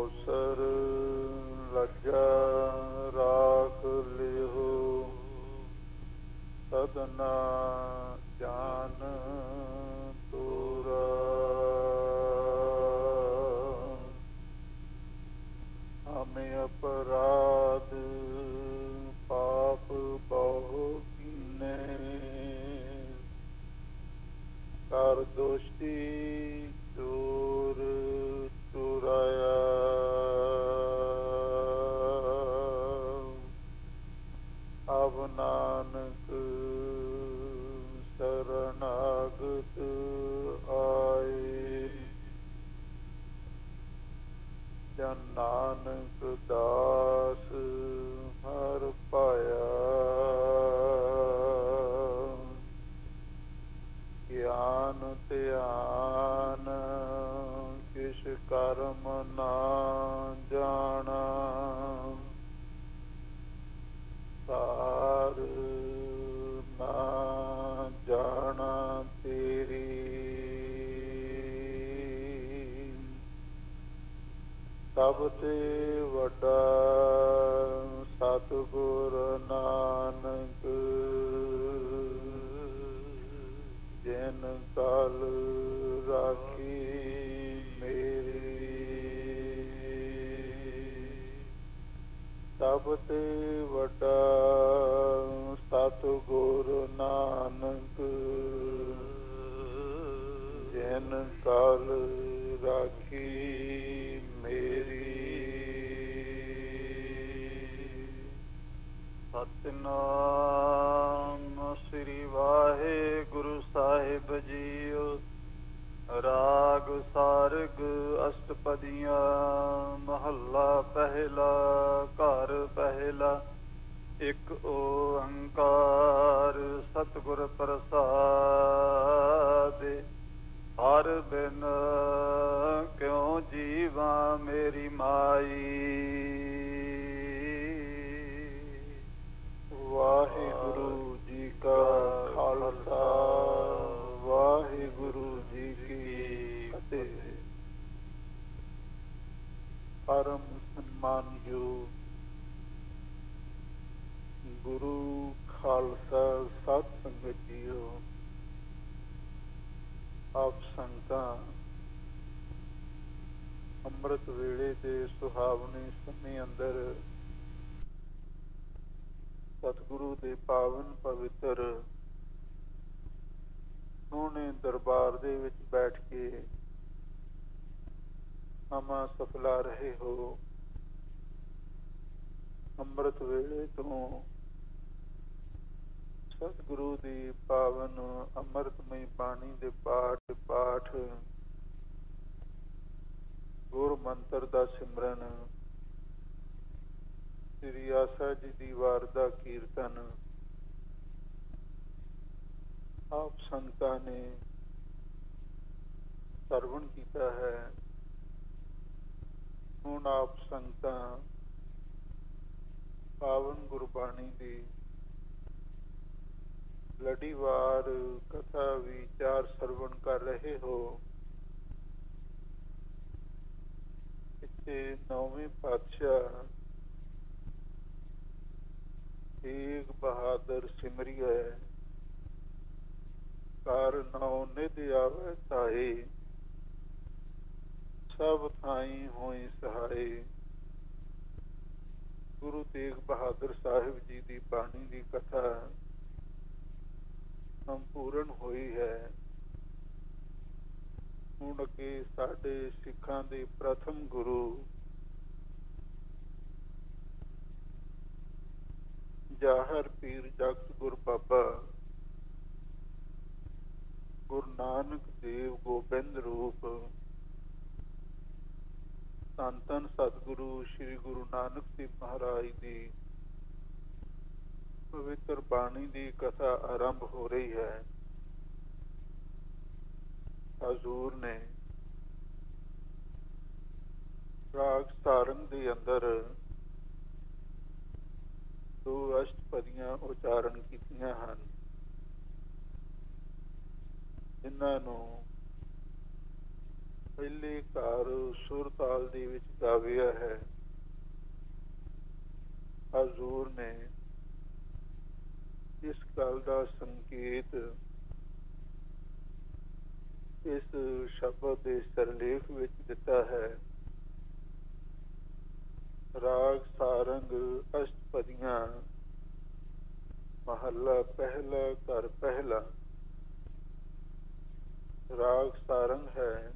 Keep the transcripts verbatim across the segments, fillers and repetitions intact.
ਕੌਸਰ ਲੱਜਾ ਰਾਖ ਲਿਓ ਸਦਨਾ ਜਾਨ ਤੁਰਾ ਹਮੇ ਅਪਰਾਧ ਪਾਪ ਬਹੁ ਕੀਨੇ ਕਰ ਦੋਸ਼ੀ ਚੋਰ ਚੁਰਾਇਆ ਅਬ ਨਾਨਕ ਸਰਨਾਗਤ ਆਏ ਜਨ ਨਾਨਕ ਦਾਸ ਹਰ ਪਾਇਆ ਗਿਆਨ ਧਿਆਨ ਕਿਛ ਕਰਮ ਨਾ ਜਾਣਾ ਸਾਰ ਨਾ ਜਾਣਾ ਤੇਰੀ ਸਭ ਤੇ ਵੱਡਾ ਸਤਿਗੁਰ ਨਾਨਕ ਜਿਨ ਕਲ ਰਾਖੀ ਮੇਰੀ ਸਭ ਤੇ ਵੱਡਾ ਸਤਿਗੁਰ ਨਾਨਕ ਜਿਨ ਕਲ ਰਾਖੀ ਮੇਰੀ ਸਤਿਨਾਮ ਸ੍ਰੀ ਵਾਹਿਗੁਰੂ ਸਾਹਿਬ ਜੀਓ। ਰਾਗ ਸਾਰਗ ਅਸ਼ਟਪਦੀਆਂ ਮਹੱਲਾ ਪਹਿਲਾ। ਘਰ ਪਹਿਲਾ। ਇੱਕ ਓੰਕਾਰ ਸਤਿਗੁਰ ਪ੍ਰਸਾਦਿ। ਹਰ ਬਿਨ ਕਿਉ ਜੀਵਾਂ ਮੇਰੀ ਮਾਈ। ਵਾਹਿਗੁਰੂ ਜੀ ਕਾ ਖਾਲਸਾ ਵਾਹਿਗੁਰੂ ਜੀ ਕੀ ਫਤਿਹ। ਪਰਮ ਸਨਮਾਨਯੋਗ ਗੁਰੂ ਖਾਲਸਾ ਸਤ ਸੰਗਤ ਜੀਓ। ਆਪ ਸੰਗਤਾਂ ਅੰਮ੍ਰਿਤ ਵੇਲੇ ਦੇ ਸੁਹਾਵਣੇ ਸਮੇਂ ਅੰਦਰ ਸਤਿਗੁਰੂ ਦੇ ਪਾਵਨ ਪਵਿੱਤਰ ਸੋਹਣੇ ਦਰਬਾਰ ਦੇ ਵਿੱਚ ਬੈਠ ਕੇ ਸਮਾਂ ਸਫਲਾ ਰਹੇ ਹੋ। ਅੰਮ੍ਰਿਤ ਵੇਲੇ ਤੋਂ ਸਤਿਗੁਰੂ ਦੀ ਪਾਵਨ ਅੰਮ੍ਰਿਤਮਈ ਬਾਣੀ ਦੇ ਪਾਠ ਪਾਠ ਗੁਰ ਮੰਤਰ ਦਾ ਸਿਮਰਨ, ਸ੍ਰੀ ਆਸਾ ਜੀ ਦੀ ਵਾਰ ਦਾ ਕੀਰਤਨ ਆਪ ਸੰਗਤਾਂ ਨੇ ਸਰਵਣ ਕੀਤਾ ਹੈ। ਹੁਣ ਆਪ ਸੰਗਤਾਂ ਪਾਵਨ ਗੁਰਬਾਣੀ ਦੀ ਲੜੀਵਾਰ ਕਥਾ ਵਿਚਾਰ ਸਰਵਣ ਕਰ ਰਹੇ ਹੋ। ਇੱਥੇ ਨੌਵੇਂ ਪਾਤਸ਼ਾਹ ਤੇਗ ਬਹਾਦਰ ਸਿਮਰਿਐ ਕਰ ਨੌ ਨਿਧ ਆਵੈ ਤਾਏ ਸਭ ਥਾਈ ਹੋਈ ਸਹਾਏ। ਗੁਰੂ ਤੇਗ ਬਹਾਦਰ ਸਾਹਿਬ ਜੀ ਦੀ ਬਾਣੀ ਦੀ ਕਥਾ ਸੰਪੂਰਨ ਹੋਈ ਹੈ। ਹੁਣ ਅੱਗੇ ਸਾਡੇ ਸਿੱਖਾਂ ਦੇ ਪ੍ਰਥਮ ਗੁਰੂ ਜਾਹਰ ਪੀਰ ਜਗਤ ਗੁਰ ਬਾਬਾ ਗੁਰੂ ਨਾਨਕ ਦੇਵ ਗੋਬਿੰਦ ਰੂਪ ਧੰਨ ਧੰਨ ਸਤਿਗੁਰੂ ਸ੍ਰੀ ਗੁਰੂ ਨਾਨਕ ਦੇਵ ਮਹਾਰਾਜ ਦੀ ਪਵਿੱਤਰ ਬਾਣੀ ਦੀ ਕਥਾ ਆਰੰਭ ਹੋ ਰਹੀ ਹੈ। ਹਜ਼ੂਰ ਨੇ ਰਾਗ ਸਾਰੰਗ ਦੇ ਅੰਦਰ ਦੋ ਅਸ਼ਟਪਦੀਆਂ ਉਚਾਰਨ ਕੀਤੀਆਂ ਹਨ, ਜਿਨ੍ਹਾਂ ਨੂੰ ਪਹਿਲੇ ਘਰ ਸੁਰ ਤਾਲ ਦੇ ਵਿੱਚ ਗਾਵਿਆ ਹੈ। ਹਜ਼ੂਰ ਨੇ ਇਸ ਗੱਲ ਦਾ ਸੰਕੇਤ ਇਸ ਸ਼ਬਦ ਦੇ ਸਰਲੇਖ ਵਿੱਚ ਦਿੱਤਾ ਹੈ। ਰਾਗ ਸਾਰੰਗ ਅਸ਼ਟਪਦੀਆਂ ਮਹੱਲਾ ਪਹਿਲਾ ਘਰ ਪਹਿਲਾ। ਰਾਗ ਸਾਰੰਗ ਹੈ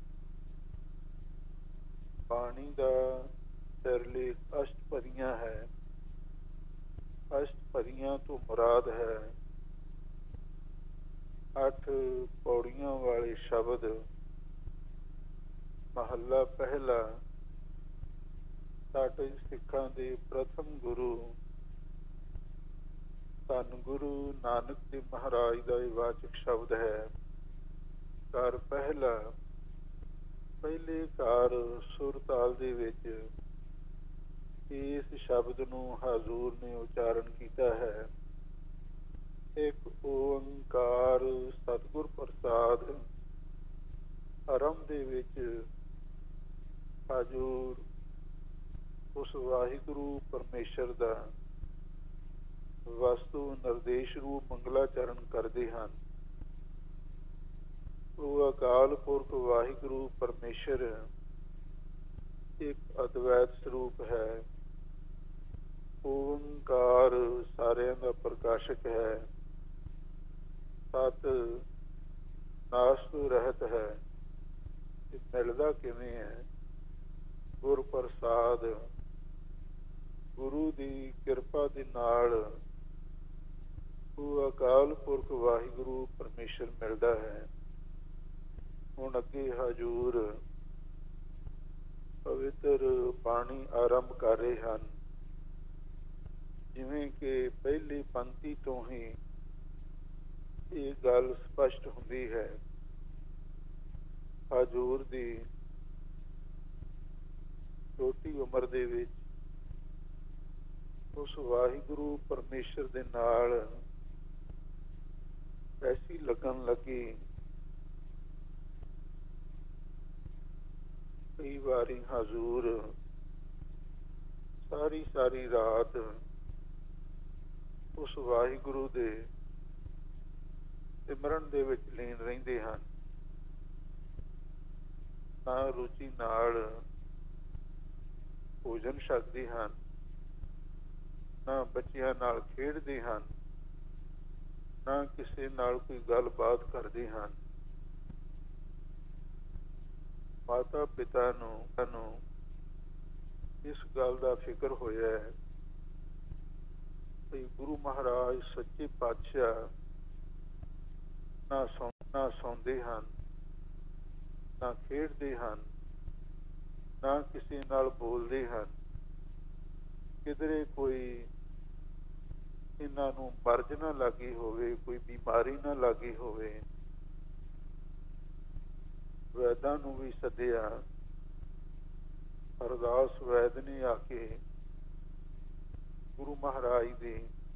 ਬਾਣੀ ਦਾ ਸਿਰਲੇਖ। ਅਸ਼ਟਪਦੀਆਂ ਹੈ। ਅਸ਼ਟਪਦੀਆਂ ਤੋਂ ਮੁਰਾਦ ਹੈ ਅੱਠ ਪੌੜੀਆਂ ਵਾਲੇ ਸ਼ਬਦ। ਮਹੱਲਾ ਪਹਿਲਾ ਸਾਡੇ ਸਿੱਖਾਂ ਦੇ ਪ੍ਰਥਮ ਗੁਰੂ ਧੰਨ ਗੁਰੂ ਨਾਨਕ ਦੇਵ ਮਹਾਰਾਜ ਦਾ ਇਹ ਵਾਚਕ ਸ਼ਬਦ ਹੈ। ਘਰ ਪਹਿਲਾ ਪਹਿਲੇ ਘਰ ਸੁਰ ਤਾਲ ਦੇ ਵਿੱਚ ਇਸ ਸ਼ਬਦ ਨੂੰ ਹਜ਼ੂਰ ਨੇ ਉਚਾਰਨ ਕੀਤਾ ਹੈ। ਇੱਕ ਓੰਕਾਰ ਸਤਿਗੁਰ ਪ੍ਰਸਾਦ। ਆਰੰਭ ਦੇ ਵਿੱਚ ਹਜ਼ੂਰ ਉਸ ਵਾਹਿਗੁਰੂ ਪਰਮੇਸ਼ਰ ਦਾ ਵਸਤੂ ਨਿਰਦੇਸ਼ ਰੂਪ ਮੰਗਲਾਚਰਨ ਕਰਦੇ ਹਨ। ਉਹ ਅਕਾਲ ਪੁਰਖ ਵਾਹਿਗੁਰੂ ਪਰਮੇਸ਼ਰ ਇੱਕ ਅਦਵੈਤ ਸਰੂਪ ਹੈ। ਓੰਕਾਰ ਸਾਰਿਆਂ ਦਾ ਪ੍ਰਕਾਸ਼ਕ ਹੈ। ਸਤ ਨਾਸ ਤੋਂ ਰਹਿਤ ਹੈ। ਇਹ ਮਿਲਦਾ ਕਿਵੇਂ ਹੈ? ਗੁਰ ਪ੍ਰਸਾਦ ਗੁਰੂ ਦੀ ਕਿਰਪਾ ਦੇ ਨਾਲ ਉਹ ਅਕਾਲ ਪੁਰਖ ਵਾਹਿਗੁਰੂ ਪਰਮੇਸ਼ਰ ਮਿਲਦਾ ਹੈ। ਹੁਣ ਅੱਗੇ ਹਜ਼ੂਰ ਪਵਿੱਤਰ ਬਾਣੀ ਆਰੰਭ ਕਰ ਰਹੇ ਹਨ। ਜਿਵੇਂ ਕਿ ਪਹਿਲੀ ਪੰਕਤੀ ਤੋਂ ਹੀ ਇਹ ਗੱਲ ਸਪਸ਼ਟ ਹੁੰਦੀ ਹੈ। ਹਜ਼ੂਰ ਦੀ ਛੋਟੀ ਉਮਰ ਦੇ ਵਿੱਚ ਉਸ ਵਾਹਿਗੁਰੂ ਪਰਮੇਸ਼ਰ ਦੇ ਨਾਲ ਐਸੀ ਲੱਗਣ ਲੱਗੀ। ਕਈ ਵਾਰੀ ਹਜ਼ੂਰ ਸਾਰੀ ਸਾਰੀ ਰਾਤ ਉਸ ਵਾਹਿਗੁਰੂ ਦੇ ਸਿਮਰਨ ਦੇ ਵਿੱਚ ਲੀਨ ਰਹਿੰਦੇ ਹਨ। ਨਾ ਰੁਚੀ ਨਾਲ ਭੋਜਨ ਛਕਦੇ ਹਨ, ਨਾ ਬੱਚਿਆਂ ਨਾਲ ਖੇਡਦੇ ਹਨ, ਨਾ ਕਿਸੇ ਨਾਲ ਕੋਈ ਗੱਲਬਾਤ ਕਰਦੇ ਹਨ। ਮਾਤਾ ਪਿਤਾ ਨੂੰ ਨੂੰ ਇਸ ਗੱਲ ਦਾ ਫਿਕਰ ਹੋਇਆ ਹੈ ਕਿ ਗੁਰੂ ਮਹਾਰਾਜ ਸੱਚੇ ਪਾਤਸ਼ਾਹ ਨਾ ਸੌਂ ਨਾ ਸੌਂਦੇ ਹਨ, ਨਾ ਖੇਡਦੇ ਹਨ, ਨਾ ਕਿਸੇ ਨਾਲ ਬੋਲਦੇ ਹਨ। ਕਿਧਰੇ ਕੋਈ ਇਹਨਾਂ ਨੂੰ ਮਰਜ਼ ਨਾ ਲੱਗੀ ਹੋਵੇ, ਕੋਈ ਬਿਮਾਰੀ ਨਾ ਲੱਗੀ ਹੋਵੇ। ਵੈਦਾਂ ਨੂੰ ਵੀ ਸੱਦਿਆ। ਅਰਦਾਸ ਵੈਦ ਨੇ ਆ ਕੇ ਗੁਰੂ ਮਹਾਰਾਜ ਦੀ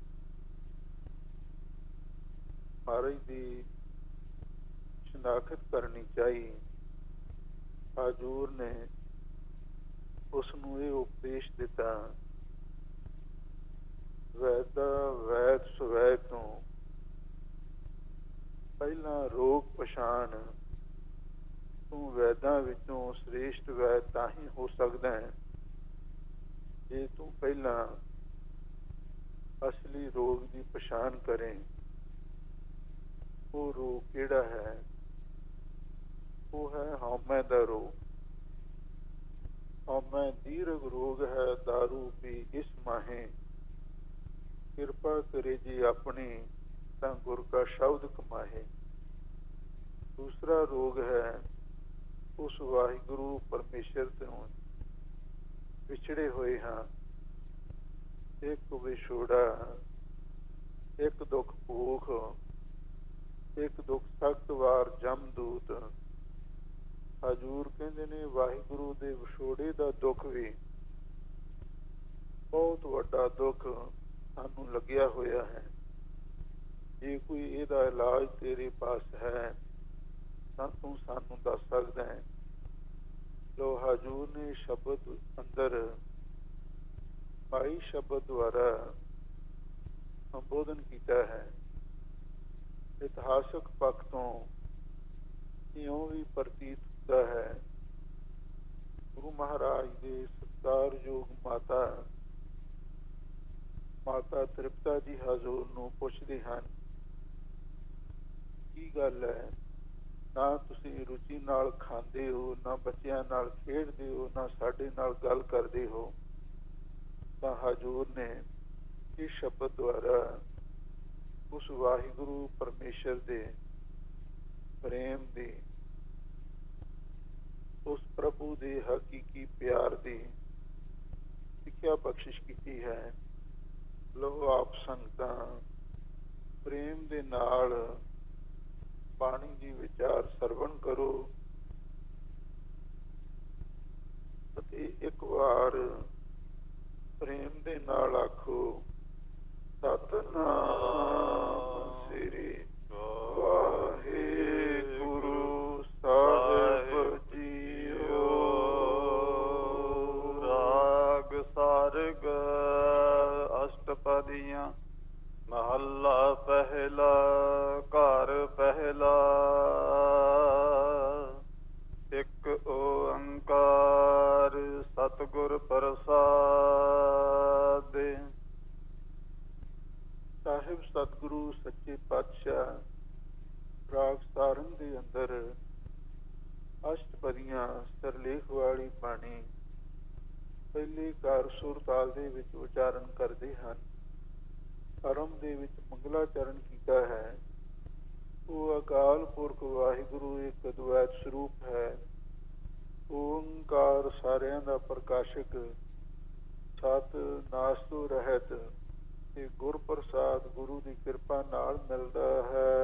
ਮਹਾਰਾਜ ਦੀ ਸ਼ਨਾਖਤ ਕਰਨੀ ਚਾਹੀ। ਹਜ਼ੂਰ ਨੇ ਉਸ ਨੂੰ ਇਹ ਉਪਦੇਸ਼ ਦਿੱਤਾ, ਵੈਦਾ ਵੈਦ ਸਵੈ ਤੋਂ ਪਹਿਲਾਂ ਰੋਗ ਪਛਾਣ। ਤੂੰ ਵੈਦਾਂ ਵਿੱਚੋਂ ਸ੍ਰੇਸ਼ਟ ਵੈਦ ਤਾਂ ਹੀ ਹੋ ਸਕਦਾ ਹੈ ਜੇ ਤੂੰ ਪਹਿਲਾਂ ਅਸਲੀ ਰੋਗ ਦੀ ਪਛਾਣ ਕਰੇ। ਉਹ ਰੋਗ ਕਿਹੜਾ ਹੈ? ਉਹ ਹੈ ਹਉਮੈ ਦਾ ਰੋਗ। ਹਉਮੈ ਦੀਰਘ ਰੋਗ ਹੈ, ਦਾਰੂ ਪੀ ਇਸ ਮਾਹੇ। ਕਿਰਪਾ ਕਰੇ ਜੀ ਆਪਣੀ ਤਾਂ ਗੁਰ ਕਾ ਸ਼ਬਦ ਕਮਾਹੇ। ਦੂਸਰਾ ਰੋਗ ਹੈ ਉਸ ਵਾਹਿਗੁਰੂ ਪਰਮੇਸ਼ਰ ਤੋਂ ਵਿਛੜੇ ਹੋਏ ਹਾਂ। ਇੱਕ ਵਿਛੋੜਾ, ਇੱਕ ਦੁੱਖ ਭੂਖ, ਇੱਕ ਦੁੱਖ ਸਖਤ ਵਾਰ ਜਮਦੂਤ। ਹਜ਼ੂਰ ਕਹਿੰਦੇ ਨੇ ਵਾਹਿਗੁਰੂ ਦੇ ਵਿਛੋੜੇ ਦਾ ਦੁੱਖ ਵੀ ਬਹੁਤ ਵੱਡਾ ਦੁੱਖ ਸਾਨੂੰ ਲੱਗਿਆ ਹੋਇਆ ਹੈ। ਜੇ ਕੋਈ ਇਹਦਾ ਇਲਾਜ ਤੇਰੇ ਪਾਸ ਹੈ ਤਾਂ ਤੂੰ ਸਾਨੂੰ ਦੱਸ ਸਕਦਾ ਹੈ। ਲੋ ਹਜੂਰ ਨੇ ਸ਼ਬਦ ਅੰਦਰ ਬਾਈ ਸ਼ਬਦ ਦੁਆਰਾ ਸੰਬੋਧਨ ਕੀਤਾ ਹੈ। ਇਤਿਹਾਸਕ ਪੱਖ ਤੋਂ ਇਉਂ ਵੀ ਪ੍ਰਤੀਤ ਹੁੰਦਾ ਹੈ ਗੁਰੂ ਮਹਾਰਾਜ ਦੇ ਸਤਿਕਾਰਯੋਗ ਮਾਤਾ ਮਾਤਾ ਤ੍ਰਿਪਤਾ ਜੀ ਹਜ਼ੂਰ ਨੂੰ ਪੁੱਛਦੇ ਹਨ, ਕੀ ਗੱਲ ਹੈ, ਨਾ ਤੁਸੀਂ ਰੁਚੀ ਨਾਲ ਖਾਂਦੇ ਹੋ, ਨਾ ਬੱਚਿਆਂ ਨਾਲ ਖੇਡਦੇ ਹੋ, ਨਾ ਸਾਡੇ ਨਾਲ ਗੱਲ ਕਰਦੇ ਹੋ। ਤਾਂ ਹਜ਼ੂਰ ਨੇ ਇਸ ਸ਼ਬਦ ਦੁਆਰਾ ਉਸ ਵਾਹਿਗੁਰੂ ਪਰਮੇਸ਼ਰ ਦੇ ਪ੍ਰੇਮ ਦੀ, ਉਸ ਪ੍ਰਭੂ ਦੇ ਹਕੀਕੀ ਪਿਆਰ ਦੀ ਸਿੱਖਿਆ ਬਖਸ਼ਿਸ਼ ਕੀਤੀ ਹੈ। ਲੋ ਆਪ ਸੰਗਤਾਂ ਪ੍ਰੇਮ ਦੇ ਨਾਲ ਬਾਣੀ ਦੀ ਵਿਚਾਰ ਸਰਵਣ ਕਰੋ ਅਤੇ ਇੱਕ ਵਾਰ ਪ੍ਰੇਮ ਦੇ ਨਾਲ ਆਖੋ, ਸਤਿਨਾਮ ਸ੍ਰੀ ਵਾਹਿਗੁਰੂ ਸਾਹਿਬ ਜੀਓ। ਰਾਗ ਸਾਰਗ ਅਸ਼ਟਪਦੀਆਂ ਮਹੱਲਾ ਪਹਿਲਾ। ਘਰ ਪਹਿਲਾ। ਇੱਕ ਓੰਕਾਰ ਸਤਿਗੁਰ ਪ੍ਰਸਾਦਿ। ਸਾਹਿਬ ਸਤਿਗੁਰੂ ਸੱਚੇ ਪਾਤਸ਼ਾਹ ਰਾਗ ਸਾਰੰਗ ਦੇ ਅੰਦਰ ਅਸ਼ਟਪਦੀਆਂ ਸਿਰਲੇਖ ਵਾਲੀ ਬਾਣੀ ਪਹਿਲੇ ਕਾਰ ਸੁਰ ਤਾਲ ਦੇ ਵਿੱਚ ਉਚਾਰਨ ਕਰਦੇ ਹਨ। ਆਰੰਭ ਦੇ ਵਿੱਚ ਮੰਗਲਾਚਰਨ ਕੀਤਾ ਹੈ। ਉਹ ਅਕਾਲ ਪੁਰਖ ਵਾਹਿਗੁਰੂ ਇੱਕ ਅਦਵੈਤ ਸਰੂਪ ਹੈ। ਓੰਕਾਰ ਸਾਰਿਆਂ ਦਾ ਪ੍ਰਕਾਸ਼ਕ, ਸਤ ਨਾਸ ਤੋਂ ਰਹਿਤ ਤੇ ਗੁਰ ਪ੍ਰਸਾਦ ਗੁਰੂ ਦੀ ਕਿਰਪਾ ਨਾਲ ਮਿਲਦਾ ਹੈ।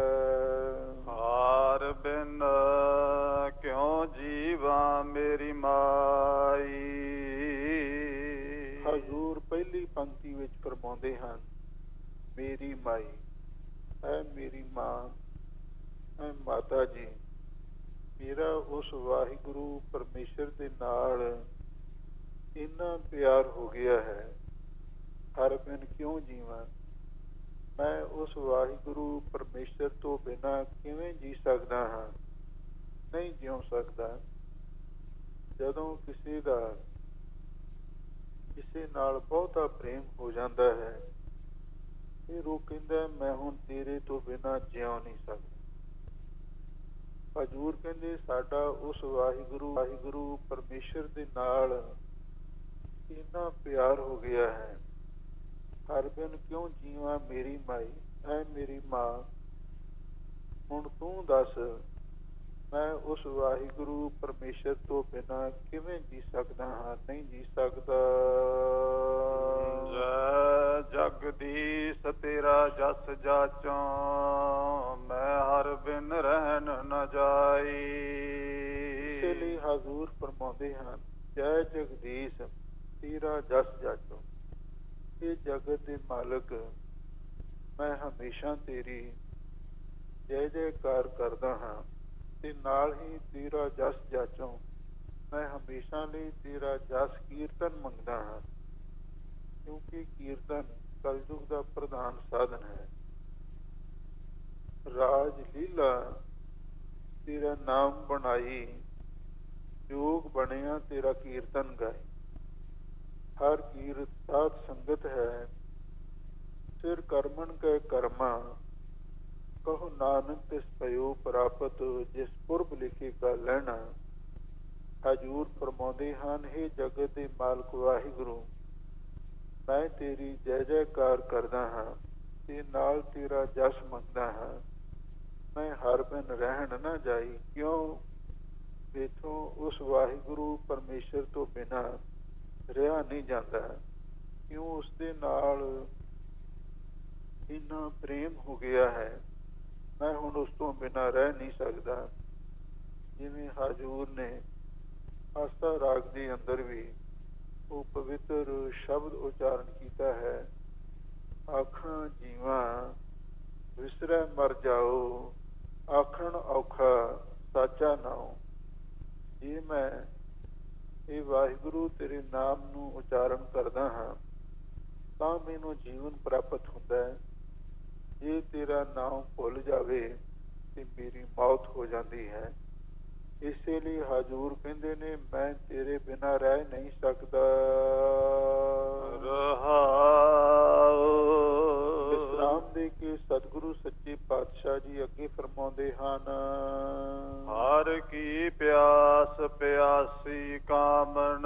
ਹਾਰ ਬਿਨ ਕਿਉਂ ਜੀਵਾਂ ਮੇਰੀ ਮਾਈ। ਹਜ਼ੂਰ ਪਹਿਲੀ ਪੰਕਤੀ ਵਿੱਚ ਫਰਮਾਉਂਦੇ ਹਨ, ਮੇਰੀ ਮਾਈ ਹੈ, ਮੇਰੀ ਮਾਂ ਹੈ, ਮਾਤਾ ਜੀ। ਮੇਰਾ ਉਸ ਵਾਹਿਗੁਰੂ ਪਰਮੇਸ਼ਰ ਦੇ ਨਾਲ ਇੰਨਾ ਪਿਆਰ ਹੋ ਗਿਆ ਹੈ, ਹਰ ਬਿਨ ਕਿਉਂ ਜੀਵਾਂ। ਮੈਂ ਉਸ ਵਾਹਿਗੁਰੂ ਪਰਮੇਸ਼ਰ ਤੋਂ ਬਿਨਾਂ ਕਿਵੇਂ ਜੀ ਸਕਦਾ ਹਾਂ, ਨਹੀਂ ਜਿਉ ਸਕਦਾ। ਜਦੋਂ ਕਿਸੇ ਦਾ ਕਿਸੇ ਨਾਲ ਬਹੁਤਾ ਪ੍ਰੇਮ ਹੋ ਜਾਂਦਾ ਹੈ, ਫਿਰ ਉਹ ਕਹਿੰਦਾ ਮੈਂ ਹੁਣ ਤੇਰੇ ਤੋਂ ਬਿਨਾਂ ਜਿਉ ਨਹੀਂ ਸਕਦਾ। ਹਜ਼ੂਰ ਕਹਿੰਦੇ ਸਾਡਾ ਉਸ ਵਾਹਿਗੁਰੂ ਵਾਹਿਗੁਰੂ ਪਰਮੇਸ਼ਰ ਦੇ ਨਾਲ ਇੰਨਾ ਪਿਆਰ ਹੋ ਗਿਆ ਹੈ, ਹਰ ਬਿਨ ਕਿਉਂ ਜੀਵਾਂ ਮੇਰੀ ਮਾਈ ਐ ਮੇਰੀ ਮਾਂ। ਹੁਣ ਤੂੰ ਦੱਸ, ਮੈਂ ਉਸ ਵਾਹਿਗੁਰੂ ਪਰਮੇਸ਼ਰ ਤੋਂ ਬਿਨਾਂ ਕਿਵੇਂ ਜੀ ਸਕਦਾ ਹਾਂ, ਨਹੀਂ ਜੀ ਸਕਦਾ। ਜੈ ਜਗਦੀਸ਼ ਤੇਰਾ ਜਸ ਜਾਚੋਂ, ਮੈਂ ਹਰ ਬਿਨ ਰਹਿਣ ਨ ਜਾਈ। ਇਸੇ ਲਈ ਹਜ਼ੂਰ ਫਰਮਾਉਂਦੇ ਹਨ, ਜੈ ਜਗਦੀਸ਼ ਤੇਰਾ ਜਸ ਜਾਚੋਂ। ਇਹ ਜਗਤ ਦੇ ਮਾਲਕ, ਮੈਂ ਹਮੇਸ਼ਾ ਤੇਰੀ ਜੈ ਜੈਕਾਰ ਕਰਦਾ ਹਾਂ ਤੇ ਨਾਲ ਹੀ ਤੇਰਾ ਜਸ ਜਾਚੋਂ ਮੈਂ ਹਮੇਸ਼ਾ ਲਈ ਤੇਰਾ ਜਸ ਕੀਰਤਨ ਮੰਗਦਾ ਹਾਂ, ਕਿਉਂਕਿ ਕੀਰਤਨ ਕਲਯੁਗ ਦਾ ਪ੍ਰਧਾਨ ਸਾਧਨ ਹੈ। ਰਾਜ ਲੀਲਾ ਤੇਰਾ ਨਾਮ ਬਣਾਈ, ਯੋਗ ਬਣਿਆ ਤੇਰਾ ਕੀਰਤਨ ਗਾਏ। ਹਰ ਕੀਰਤ ਸਾਧ ਸੰਗਤ ਹੈ, ਸਿਰ ਕਰਮਨ ਕੈ ਕਰਮਾ, ਕਹੋ ਨਾਨਕ ਤਿਸ ਭਇਓ ਪ੍ਰਾਪਤ, ਜਿਸ ਪੁਰਬ ਲਿਖੇ ਕਾ ਲੈਣਾ। ਹਜ਼ੂਰ ਫਰਮਾਉਂਦੇ ਹਨ, ਹੇ ਜਗਤ ਦੇ ਮਾਲਕ ਵਾਹਿਗੁਰੂ, ਮੈਂ ਤੇਰੀ ਜੈ ਜੈਕਾਰ ਕਰਦਾ ਹਾਂ ਤੇ ਨਾਲ ਤੇਰਾ ਜਸ ਮੰਗਦਾ ਹਾਂ। ਮੈਂ ਹਰ ਬਿਨ ਰਹਿਣ ਨਾ ਜਾਈ, ਕਿਉਂ ਇਥੋਂ ਉਸ ਵਾਹਿਗੁਰੂ ਪਰਮੇਸ਼ਰ ਤੋਂ ਬਿਨਾਂ ਰਿਹਾ ਨਹੀਂ ਜਾਂਦਾ, ਕਿਉਂ ਉਸਦੇ ਨਾਲ ਇੰਨਾ ਪ੍ਰੇਮ ਹੋ ਗਿਆ ਹੈ, ਮੈਂ ਹੁਣ ਉਸ ਤੋਂ ਬਿਨਾਂ ਰਹਿ ਨਹੀਂ ਸਕਦਾ। ਜਿਵੇਂ ਹਜ਼ੂਰ ਨੇ ਆਸਾ ਰਾਗ ਦੇ ਅੰਦਰ ਵੀ ਉਹ ਪਵਿੱਤਰ ਸ਼ਬਦ ਉਚਾਰਨ ਕੀਤਾ ਹੈ, ਆਖਾਂ ਜੀਵਾਂ ਵਿਸਰੈ ਮਰ ਜਾਓ, ਆਖਣ ਔਖਾ ਸਾਚਾ ਨਾਉ। ਜੇ ਮੈਂ ਇਹ ਵਾਹਿਗੁਰੂ ਤੇਰੇ ਨਾਮ ਨੂੰ ਉਚਾਰਨ ਕਰਦਾ ਹਾਂ ਤਾਂ ਮੈਨੂੰ ਜੀਵਨ ਪ੍ਰਾਪਤ ਹੁੰਦਾ ਹੈ। ਜੇ ਤੇਰਾ ਨਾਮ ਭੁੱਲ ਜਾਵੇ ਤੇ ਮੇਰੀ ਮੌਤ ਹੋ ਜਾਂਦੀ ਹੈ। ਇਸੇ ਲਈ ਹਜ਼ੂਰ ਕਹਿੰਦੇ ਨੇ ਮੈਂ ਤੇਰੇ ਬਿਨਾਂ ਰਹਿ ਨਹੀਂ ਸਕਦਾ। ਵਿਸਰਾਮ ਦੇ ਕੇ ਸਤਿਗੁਰੂ ਸੱਚੇ ਪਾਤਸ਼ਾਹ ਜੀ ਅੱਗੇ ਫਰਮਾਉਂਦੇ ਹਨ, ਹਰ ਕੀ ਪਿਆਸ ਪਿਆਸੀ ਕਾਮਣ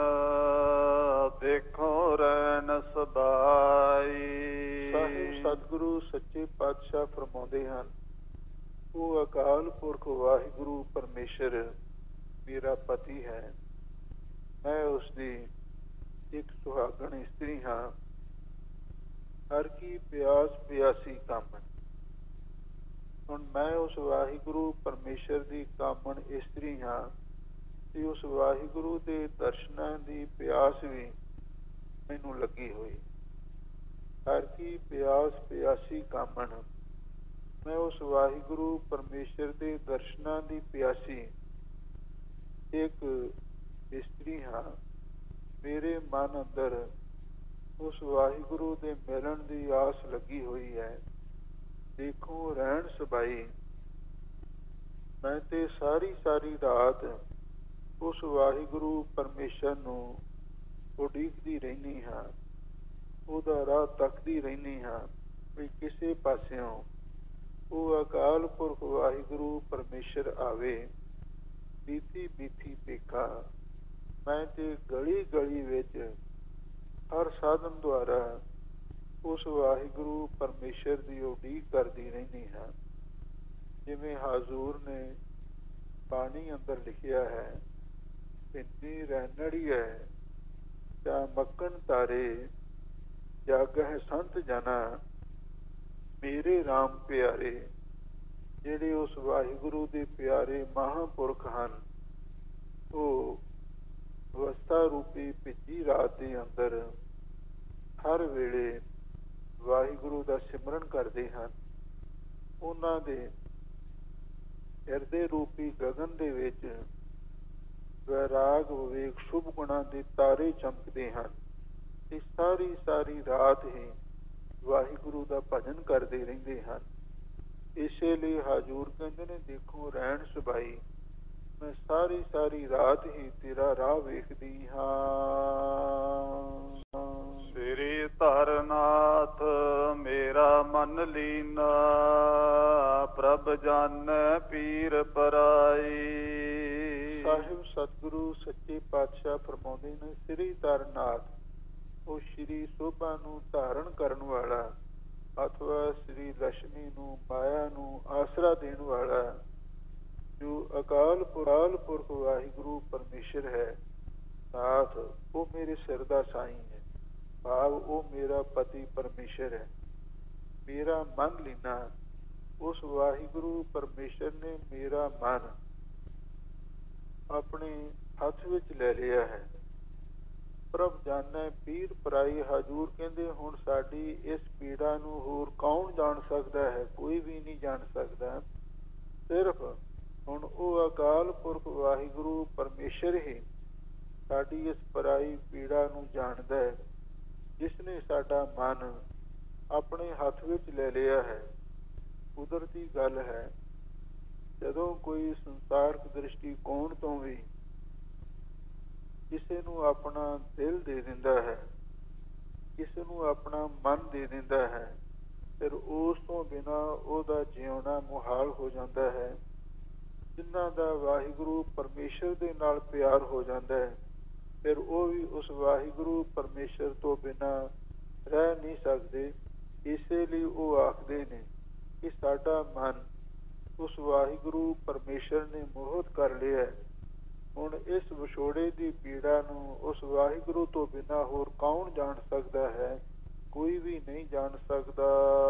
ਦੇਖੋ ਰਹਿਣ ਸਦਾਈ। ਸਾਹਿਬ ਸਤਿਗੁਰੂ ਸੱਚੇ ਪਾਤਸ਼ਾਹ ਫਰਮਾਉਂਦੇ ਹਨ, ਉਹ ਅਕਾਲ ਪੁਰਖ ਵਾਹਿਗੁਰੂ ਪਰਮੇਸ਼ਰ ਮੇਰਾ ਪਤੀ ਹੈ। ਮੈਂ ਉਸਦੀ ਇੱਕ ਸੁਹਾਗਣ ਇਸਤਰੀ ਹਾਂ। ਹਰ ਕੀ ਪਿਆਸ ਪਿਆਸੀ ਕਾਮਣ। ਹੁਣ ਮੈਂ ਉਸ ਵਾਹਿਗੁਰੂ ਪਰਮੇਸ਼ਰ ਦੀ ਕਾਮਣ ਇਸਤਰੀ ਹਾਂ ਤੇ ਉਸ ਵਾਹਿਗੁਰੂ ਦੇ ਦਰਸ਼ਨਾਂ ਦੀ ਪਿਆਸ ਵੀ ਮੈਨੂੰ ਲੱਗੀ ਹੋਈ। ਹਰ ਕੀ ਪਿਆਸ ਪਿਆਸੀ ਕਾਮਣ। ਮੈਂ ਉਸ ਵਾਹਿਗੁਰੂ ਪਰਮੇਸ਼ਰ ਦੇ ਦਰਸ਼ਨਾਂ ਦੀ ਪਿਆਸੀ ਇੱਕ ਇਸਤਰੀ ਹਾਂ। ਮੇਰੇ ਮਨ ਅੰਦਰ ਉਸ ਵਾਹਿਗੁਰੂ ਦੇ ਮਿਲਣ ਦੀ ਆਸ ਲੱਗੀ ਹੋਈ ਹੈ। ਦੇਖੋ ਰਹਿਣ ਸਬਾਈ। ਮੈਂ ਤੇ ਸਾਰੀ ਸਾਰੀ ਰਾਤ ਉਸ ਵਾਹਿਗੁਰੂ ਪਰਮੇਸ਼ਰ ਨੂੰ ਉਡੀਕਦੀ ਰਹਿੰਦੀ ਹਾਂ। ਉਹਦਾ ਰਾਹ ਤੱਕਦੀ ਰਹਿੰਦੀ ਹਾਂ ਵੀ ਕਿਸੇ ਪਾਸਿਓਂ ਉਹ ਅਕਾਲ ਪੁਰਖ ਵਾਹਿਗੁਰੂ ਪਰਮੇਸ਼ਰ ਆਵੇ। ਬੀਤੀ ਬੀਤੀ ਦੇਖਾ ਮੈਂ ਤੇ ਗਲੀ ਗਲੀ ਵਿੱਚ ਹਰ ਸਾਧਨ ਦੁਆਰਾ ਉਸ ਵਾਹਿਗੁਰੂ ਪਰਮੇਸ਼ਰ ਦੀ ਉਡੀਕ ਕਰਦੀ ਰਹਿੰਦੀ ਹਾਂ। ਜਿਵੇਂ ਹਜ਼ੂਰ ਨੇ ਬਾਣੀ ਅੰਦਰ ਲਿਖਿਆ ਹੈ, ਪਿੰਨੀ ਰਹਿਣੜੀ ਹੈ ਜਾਂ ਮੱਕਣ ਤਾਰੇ ਜਾਗਹਿ ਸੰਤ ਜਨਾ ਮੇਰੇ ਰਾਮ ਪਿਆਰੇ। ਜਿਹੜੇ ਉਸ ਵਾਹਿਗੁਰੂ ਦੇ ਪਿਆਰੇ ਮਹਾਂਪੁਰਖ ਹਨ, ਉਹ ਅਵਸਥਾ ਰੂਪੀ ਭਿੱਜੀ ਰਾਤ ਦੇ ਅੰਦਰ ਹਰ ਵੇਲੇ ਵਾਹਿਗੁਰੂ ਦਾ ਸਿਮਰਨ ਕਰਦੇ ਹਨ। ਉਹਨਾਂ ਦੇ ਹਿਰਦੇ ਰੂਪੀ ਗਗਨ ਦੇ ਵਿੱਚ ਵੈਰਾਗ ਵਿਵੇਕ ਸ਼ੁਭ ਗੁਣਾਂ ਦੇ ਤਾਰੇ ਚਮਕਦੇ ਹਨ ਤੇ ਸਾਰੀ ਸਾਰੀ ਰਾਤ ਹੀ ਵਾਹਿਗੁਰੂ ਦਾ ਭਜਨ ਕਰਦੇ ਰਹਿੰਦੇ ਹਨ। ਇਸੇ ਲਈ ਹਜ਼ੂਰ ਕਹਿੰਦੇ ਨੇ, ਦੇਖੋ ਰਹਿਣ ਸਬਾਈ ਮੈਂ ਸਾਰੀ ਸਾਰੀ ਰਾਤ ਹੀ ਤੇਰਾ ਰਾਹ ਵੇਖਦੀ ਹਾਂ। ਸ੍ਰੀ ਧਰਨਾਥ ਮੇਰਾ ਮਨ ਲੀਨਾ ਪ੍ਰਭ ਜਾਣੈ ਪੀਰ ਪਰਾਈ। ਸਾਹਿਬ ਸਤਿਗੁਰੂ ਸੱਚੇ ਪਾਤਸ਼ਾਹ ਫਰਮਾਉਂਦੇ ਨੇ, ਸ੍ਰੀ ਧਰਨਾਥ ਉਹ ਸ਼੍ਰੀ ਸੋਭਾ ਨੂੰ ਧਾਰਨ ਕਰਨ ਵਾਲਾ ਅਥਵਾ ਸ੍ਰੀ ਲక్ష్ਮੀ ਨੂੰ ਮਾਇਆ ਨੂੰ ਆਸਰਾ ਦੇਣ ਵਾਲਾ ਜੋ ਅਕਾਲ ਪੁਰਾਲ ਪੁਰਖ ਵਾਹਿਗੁਰੂ ਪਰਮੇਸ਼ਰ ਹੈ। ਨਾਥ ਉਹ ਮੇਰੇ ਸਿਰ ਦਾ ਸਾਈਂ ਹੈ। ਭਾਵ ਉਹ ਮੇਰਾ ਪਤੀ ਪਰਮੇਸ਼ਰ ਹੈ। ਮੇਰਾ ਮਨ ਲੀਨਾ ਉਸ ਵਾਹਿਗੁਰੂ ਪਰਮੇਸ਼ਰ ਨੇ ਮੇਰਾ ਮਨ ਆਪਣੇ ਹੱਥ ਵਿੱਚ ਲੈ ਲਿਆ ਹੈ। ਪ੍ਰਭ ਜਾਣੈ ਪੀਰ ਪਰਾਈ। ਹਜ਼ੂਰ ਕਹਿੰਦੇ ਹੁਣ ਸਾਡੀ ਇਸ ਪੀੜਾ ਨੂੰ ਹੋਰ ਕੌਣ ਜਾਣ ਸਕਦਾ ਹੈ? ਕੋਈ ਵੀ ਨਹੀਂ ਜਾਣ ਸਕਦਾ। ਸਿਰਫ ਹੁਣ ਉਹ ਅਕਾਲ ਪੁਰਖ ਵਾਹਿਗੁਰੂ ਪਰਮੇਸ਼ਰ ਹੀ ਸਾਡੀ ਇਸ ਪਰਾਈ ਪੀੜਾ ਨੂੰ ਜਾਣਦਾ ਹੈ, ਜਿਸ ਨੇ ਸਾਡਾ ਮਨ ਆਪਣੇ ਹੱਥ ਵਿੱਚ ਲੈ ਲਿਆ ਹੈ। ਕੁਦਰਤੀ ਗੱਲ ਹੈ, ਜਦੋਂ ਕੋਈ ਸੰਸਾਰਕ ਦ੍ਰਿਸ਼ਟੀਕੋਣ ਤੋਂ ਵੀ ਕਿਸੇ ਨੂੰ ਆਪਣਾ ਦਿਲ ਦੇ ਦਿੰਦਾ ਹੈ, ਕਿਸੇ ਨੂੰ ਆਪਣਾ ਮਨ ਦੇ ਦਿੰਦਾ ਹੈ, ਫਿਰ ਉਸ ਤੋਂ ਬਿਨਾਂ ਉਹਦਾ ਜਿਉਣਾ ਮੁਹਾਲ ਹੋ ਜਾਂਦਾ ਹੈ। ਜਿਨ੍ਹਾਂ ਦਾ ਵਾਹਿਗੁਰੂ ਪਰਮੇਸ਼ਰ ਦੇ ਨਾਲ ਪਿਆਰ ਹੋ ਜਾਂਦਾ ਹੈ, ਫਿਰ ਉਹ ਵੀ ਉਸ ਵਾਹਿਗੁਰੂ ਪਰਮੇਸ਼ਰ ਤੋਂ ਬਿਨਾਂ ਰਹਿ ਨਹੀਂ ਸਕਦੇ। ਇਸੇ ਲਈ ਉਹ ਆਖਦੇ ਨੇ ਕਿ ਸਾਡਾ ਮਨ ਉਸ ਵਾਹਿਗੁਰੂ ਪਰਮੇਸ਼ਰ ਨੇ ਮੋਹਿਤ ਕਰ ਲਿਆ। ਹੁਣ ਇਸ ਵਿਛੋੜੇ ਦੀ ਪੀੜਾ ਨੂੰ ਉਸ ਵਾਹਿਗੁਰੂ ਤੋਂ ਬਿਨਾਂ ਹੋਰ ਕੌਣ ਜਾਣ ਸਕਦਾ ਹੈ? ਕੋਈ ਵੀ ਨਹੀਂ ਜਾਣ ਸਕਦਾ।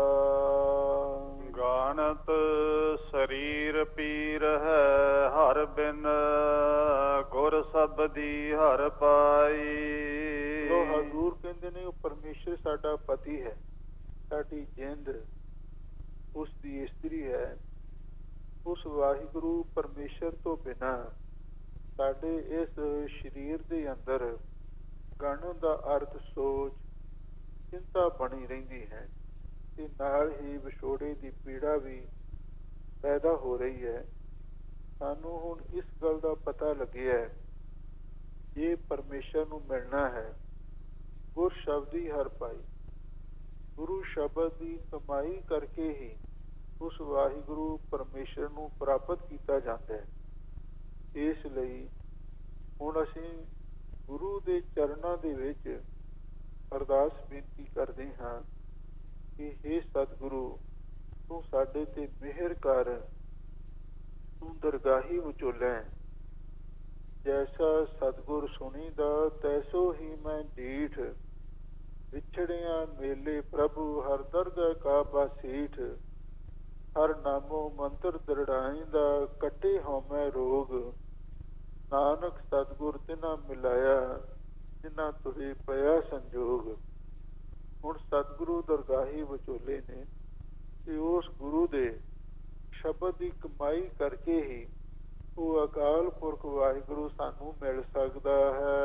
ਗਾਣਤ ਸਰੀਰ ਪੀਰ ਹੈ ਹਰ ਬਿਨ ਗੁਰ ਸਬਦੀ ਹਰ ਪਾਈ। ਲੋ ਹਜ਼ੂਰ ਕਹਿੰਦੇ ਨੇ ਉਹ ਪਰਮੇਸ਼ਰ ਸਾਡਾ ਪਤੀ ਹੈ, ਸਾਡੀ ਜਿੰਦ ਉਸ ਦੀ ਇਸਤਰੀ ਹੈ। ਉਸ ਵਾਹਿਗੁਰੂ ਪਰਮੇਸ਼ਰ ਤੋਂ ਬਿਨਾਂ ਸਾਡੇ ਇਸ ਸਰੀਰ ਦੇ ਅੰਦਰ ਗਣ ਦਾ ਅਰਥ ਸੋਚ ਚਿੰਤਾ ਬਣੀ ਰਹਿੰਦੀ ਹੈ ਤੇ ਨਾਲ ਹੀ ਵਿਛੋੜੇ ਦੀ ਪੀੜਾ ਵੀ ਪੈਦਾ ਹੋ ਰਹੀ ਹੈ। ਸਾਨੂੰ ਹੁਣ ਇਸ ਗੱਲ ਦਾ ਪਤਾ ਲੱਗਿਆ ਹੈ, ਜੇ ਪਰਮੇਸ਼ਰ ਨੂੰ ਮਿਲਣਾ ਹੈ, ਗੁਰ ਸ਼ਬਦੀ ਹਰ ਪਾਈ, ਗੁਰੂ ਸ਼ਬਦ ਦੀ ਕਮਾਈ ਕਰਕੇ ਹੀ ਉਸ ਵਾਹਿਗੁਰੂ ਪਰਮੇਸ਼ਰ ਨੂੰ ਪ੍ਰਾਪਤ ਕੀਤਾ ਜਾਂਦਾ ਹੈ। ਇਸ ਲਈ ਹੁਣ ਅਸੀਂ ਗੁਰੂ ਦੇ ਚਰਨਾਂ ਦੇ ਵਿੱਚ ਅਰਦਾਸ ਬੇਨਤੀ ਕਰਦੇ ਹਾਂ ਕਿ ਹੇ ਸਤਿਗੁਰੂ, ਤੂੰ ਸਾਡੇ ਤੇ ਮਿਹਰ ਕਰ, ਤੂੰ ਦਰਗਾਹੀ ਵਿਚੋਲਾ, ਜੈਸਾ ਸਤਿਗੁਰ ਸੁਣੀਦਾ ਤੈਸੋ ਹੀ ਮੈਂ ਡੀਠ, ਵਿਛੜਿਆ ਮੇਲੇ ਪ੍ਰਭੂ ਹਰ ਦਰਗਾਹ ਕਾ ਬਾਸੀਠ, ਹਰ ਨਾਮੋ ਮੰਤਰ ਦਰੜਾਈਂਦਾ ਕੱਟੇ ਹਉਮੈ ਰੋਗ, ਨਾਨਕ ਸਤਿਗੁਰ ਤਿਨਾ ਮਿਲਾਇਆ ਜਿਨ੍ਹਾਂ ਤੁਰੇ ਪਿਆ ਸੰਜੋਗ। ਹੁਣ ਸਤਿਗੁਰੂ ਦਰਗਾਹੀ ਵਿਚੋਲੇ ਨੇ ਕਿ ਉਸ ਗੁਰੂ ਦੇ ਸ਼ਬਦ ਦੀ ਕਮਾਈ ਕਰਕੇ ਹੀ ਉਹ ਅਕਾਲ ਪੁਰਖ ਵਾਹਿਗੁਰੂ ਸਾਨੂੰ ਮਿਲ ਸਕਦਾ ਹੈ।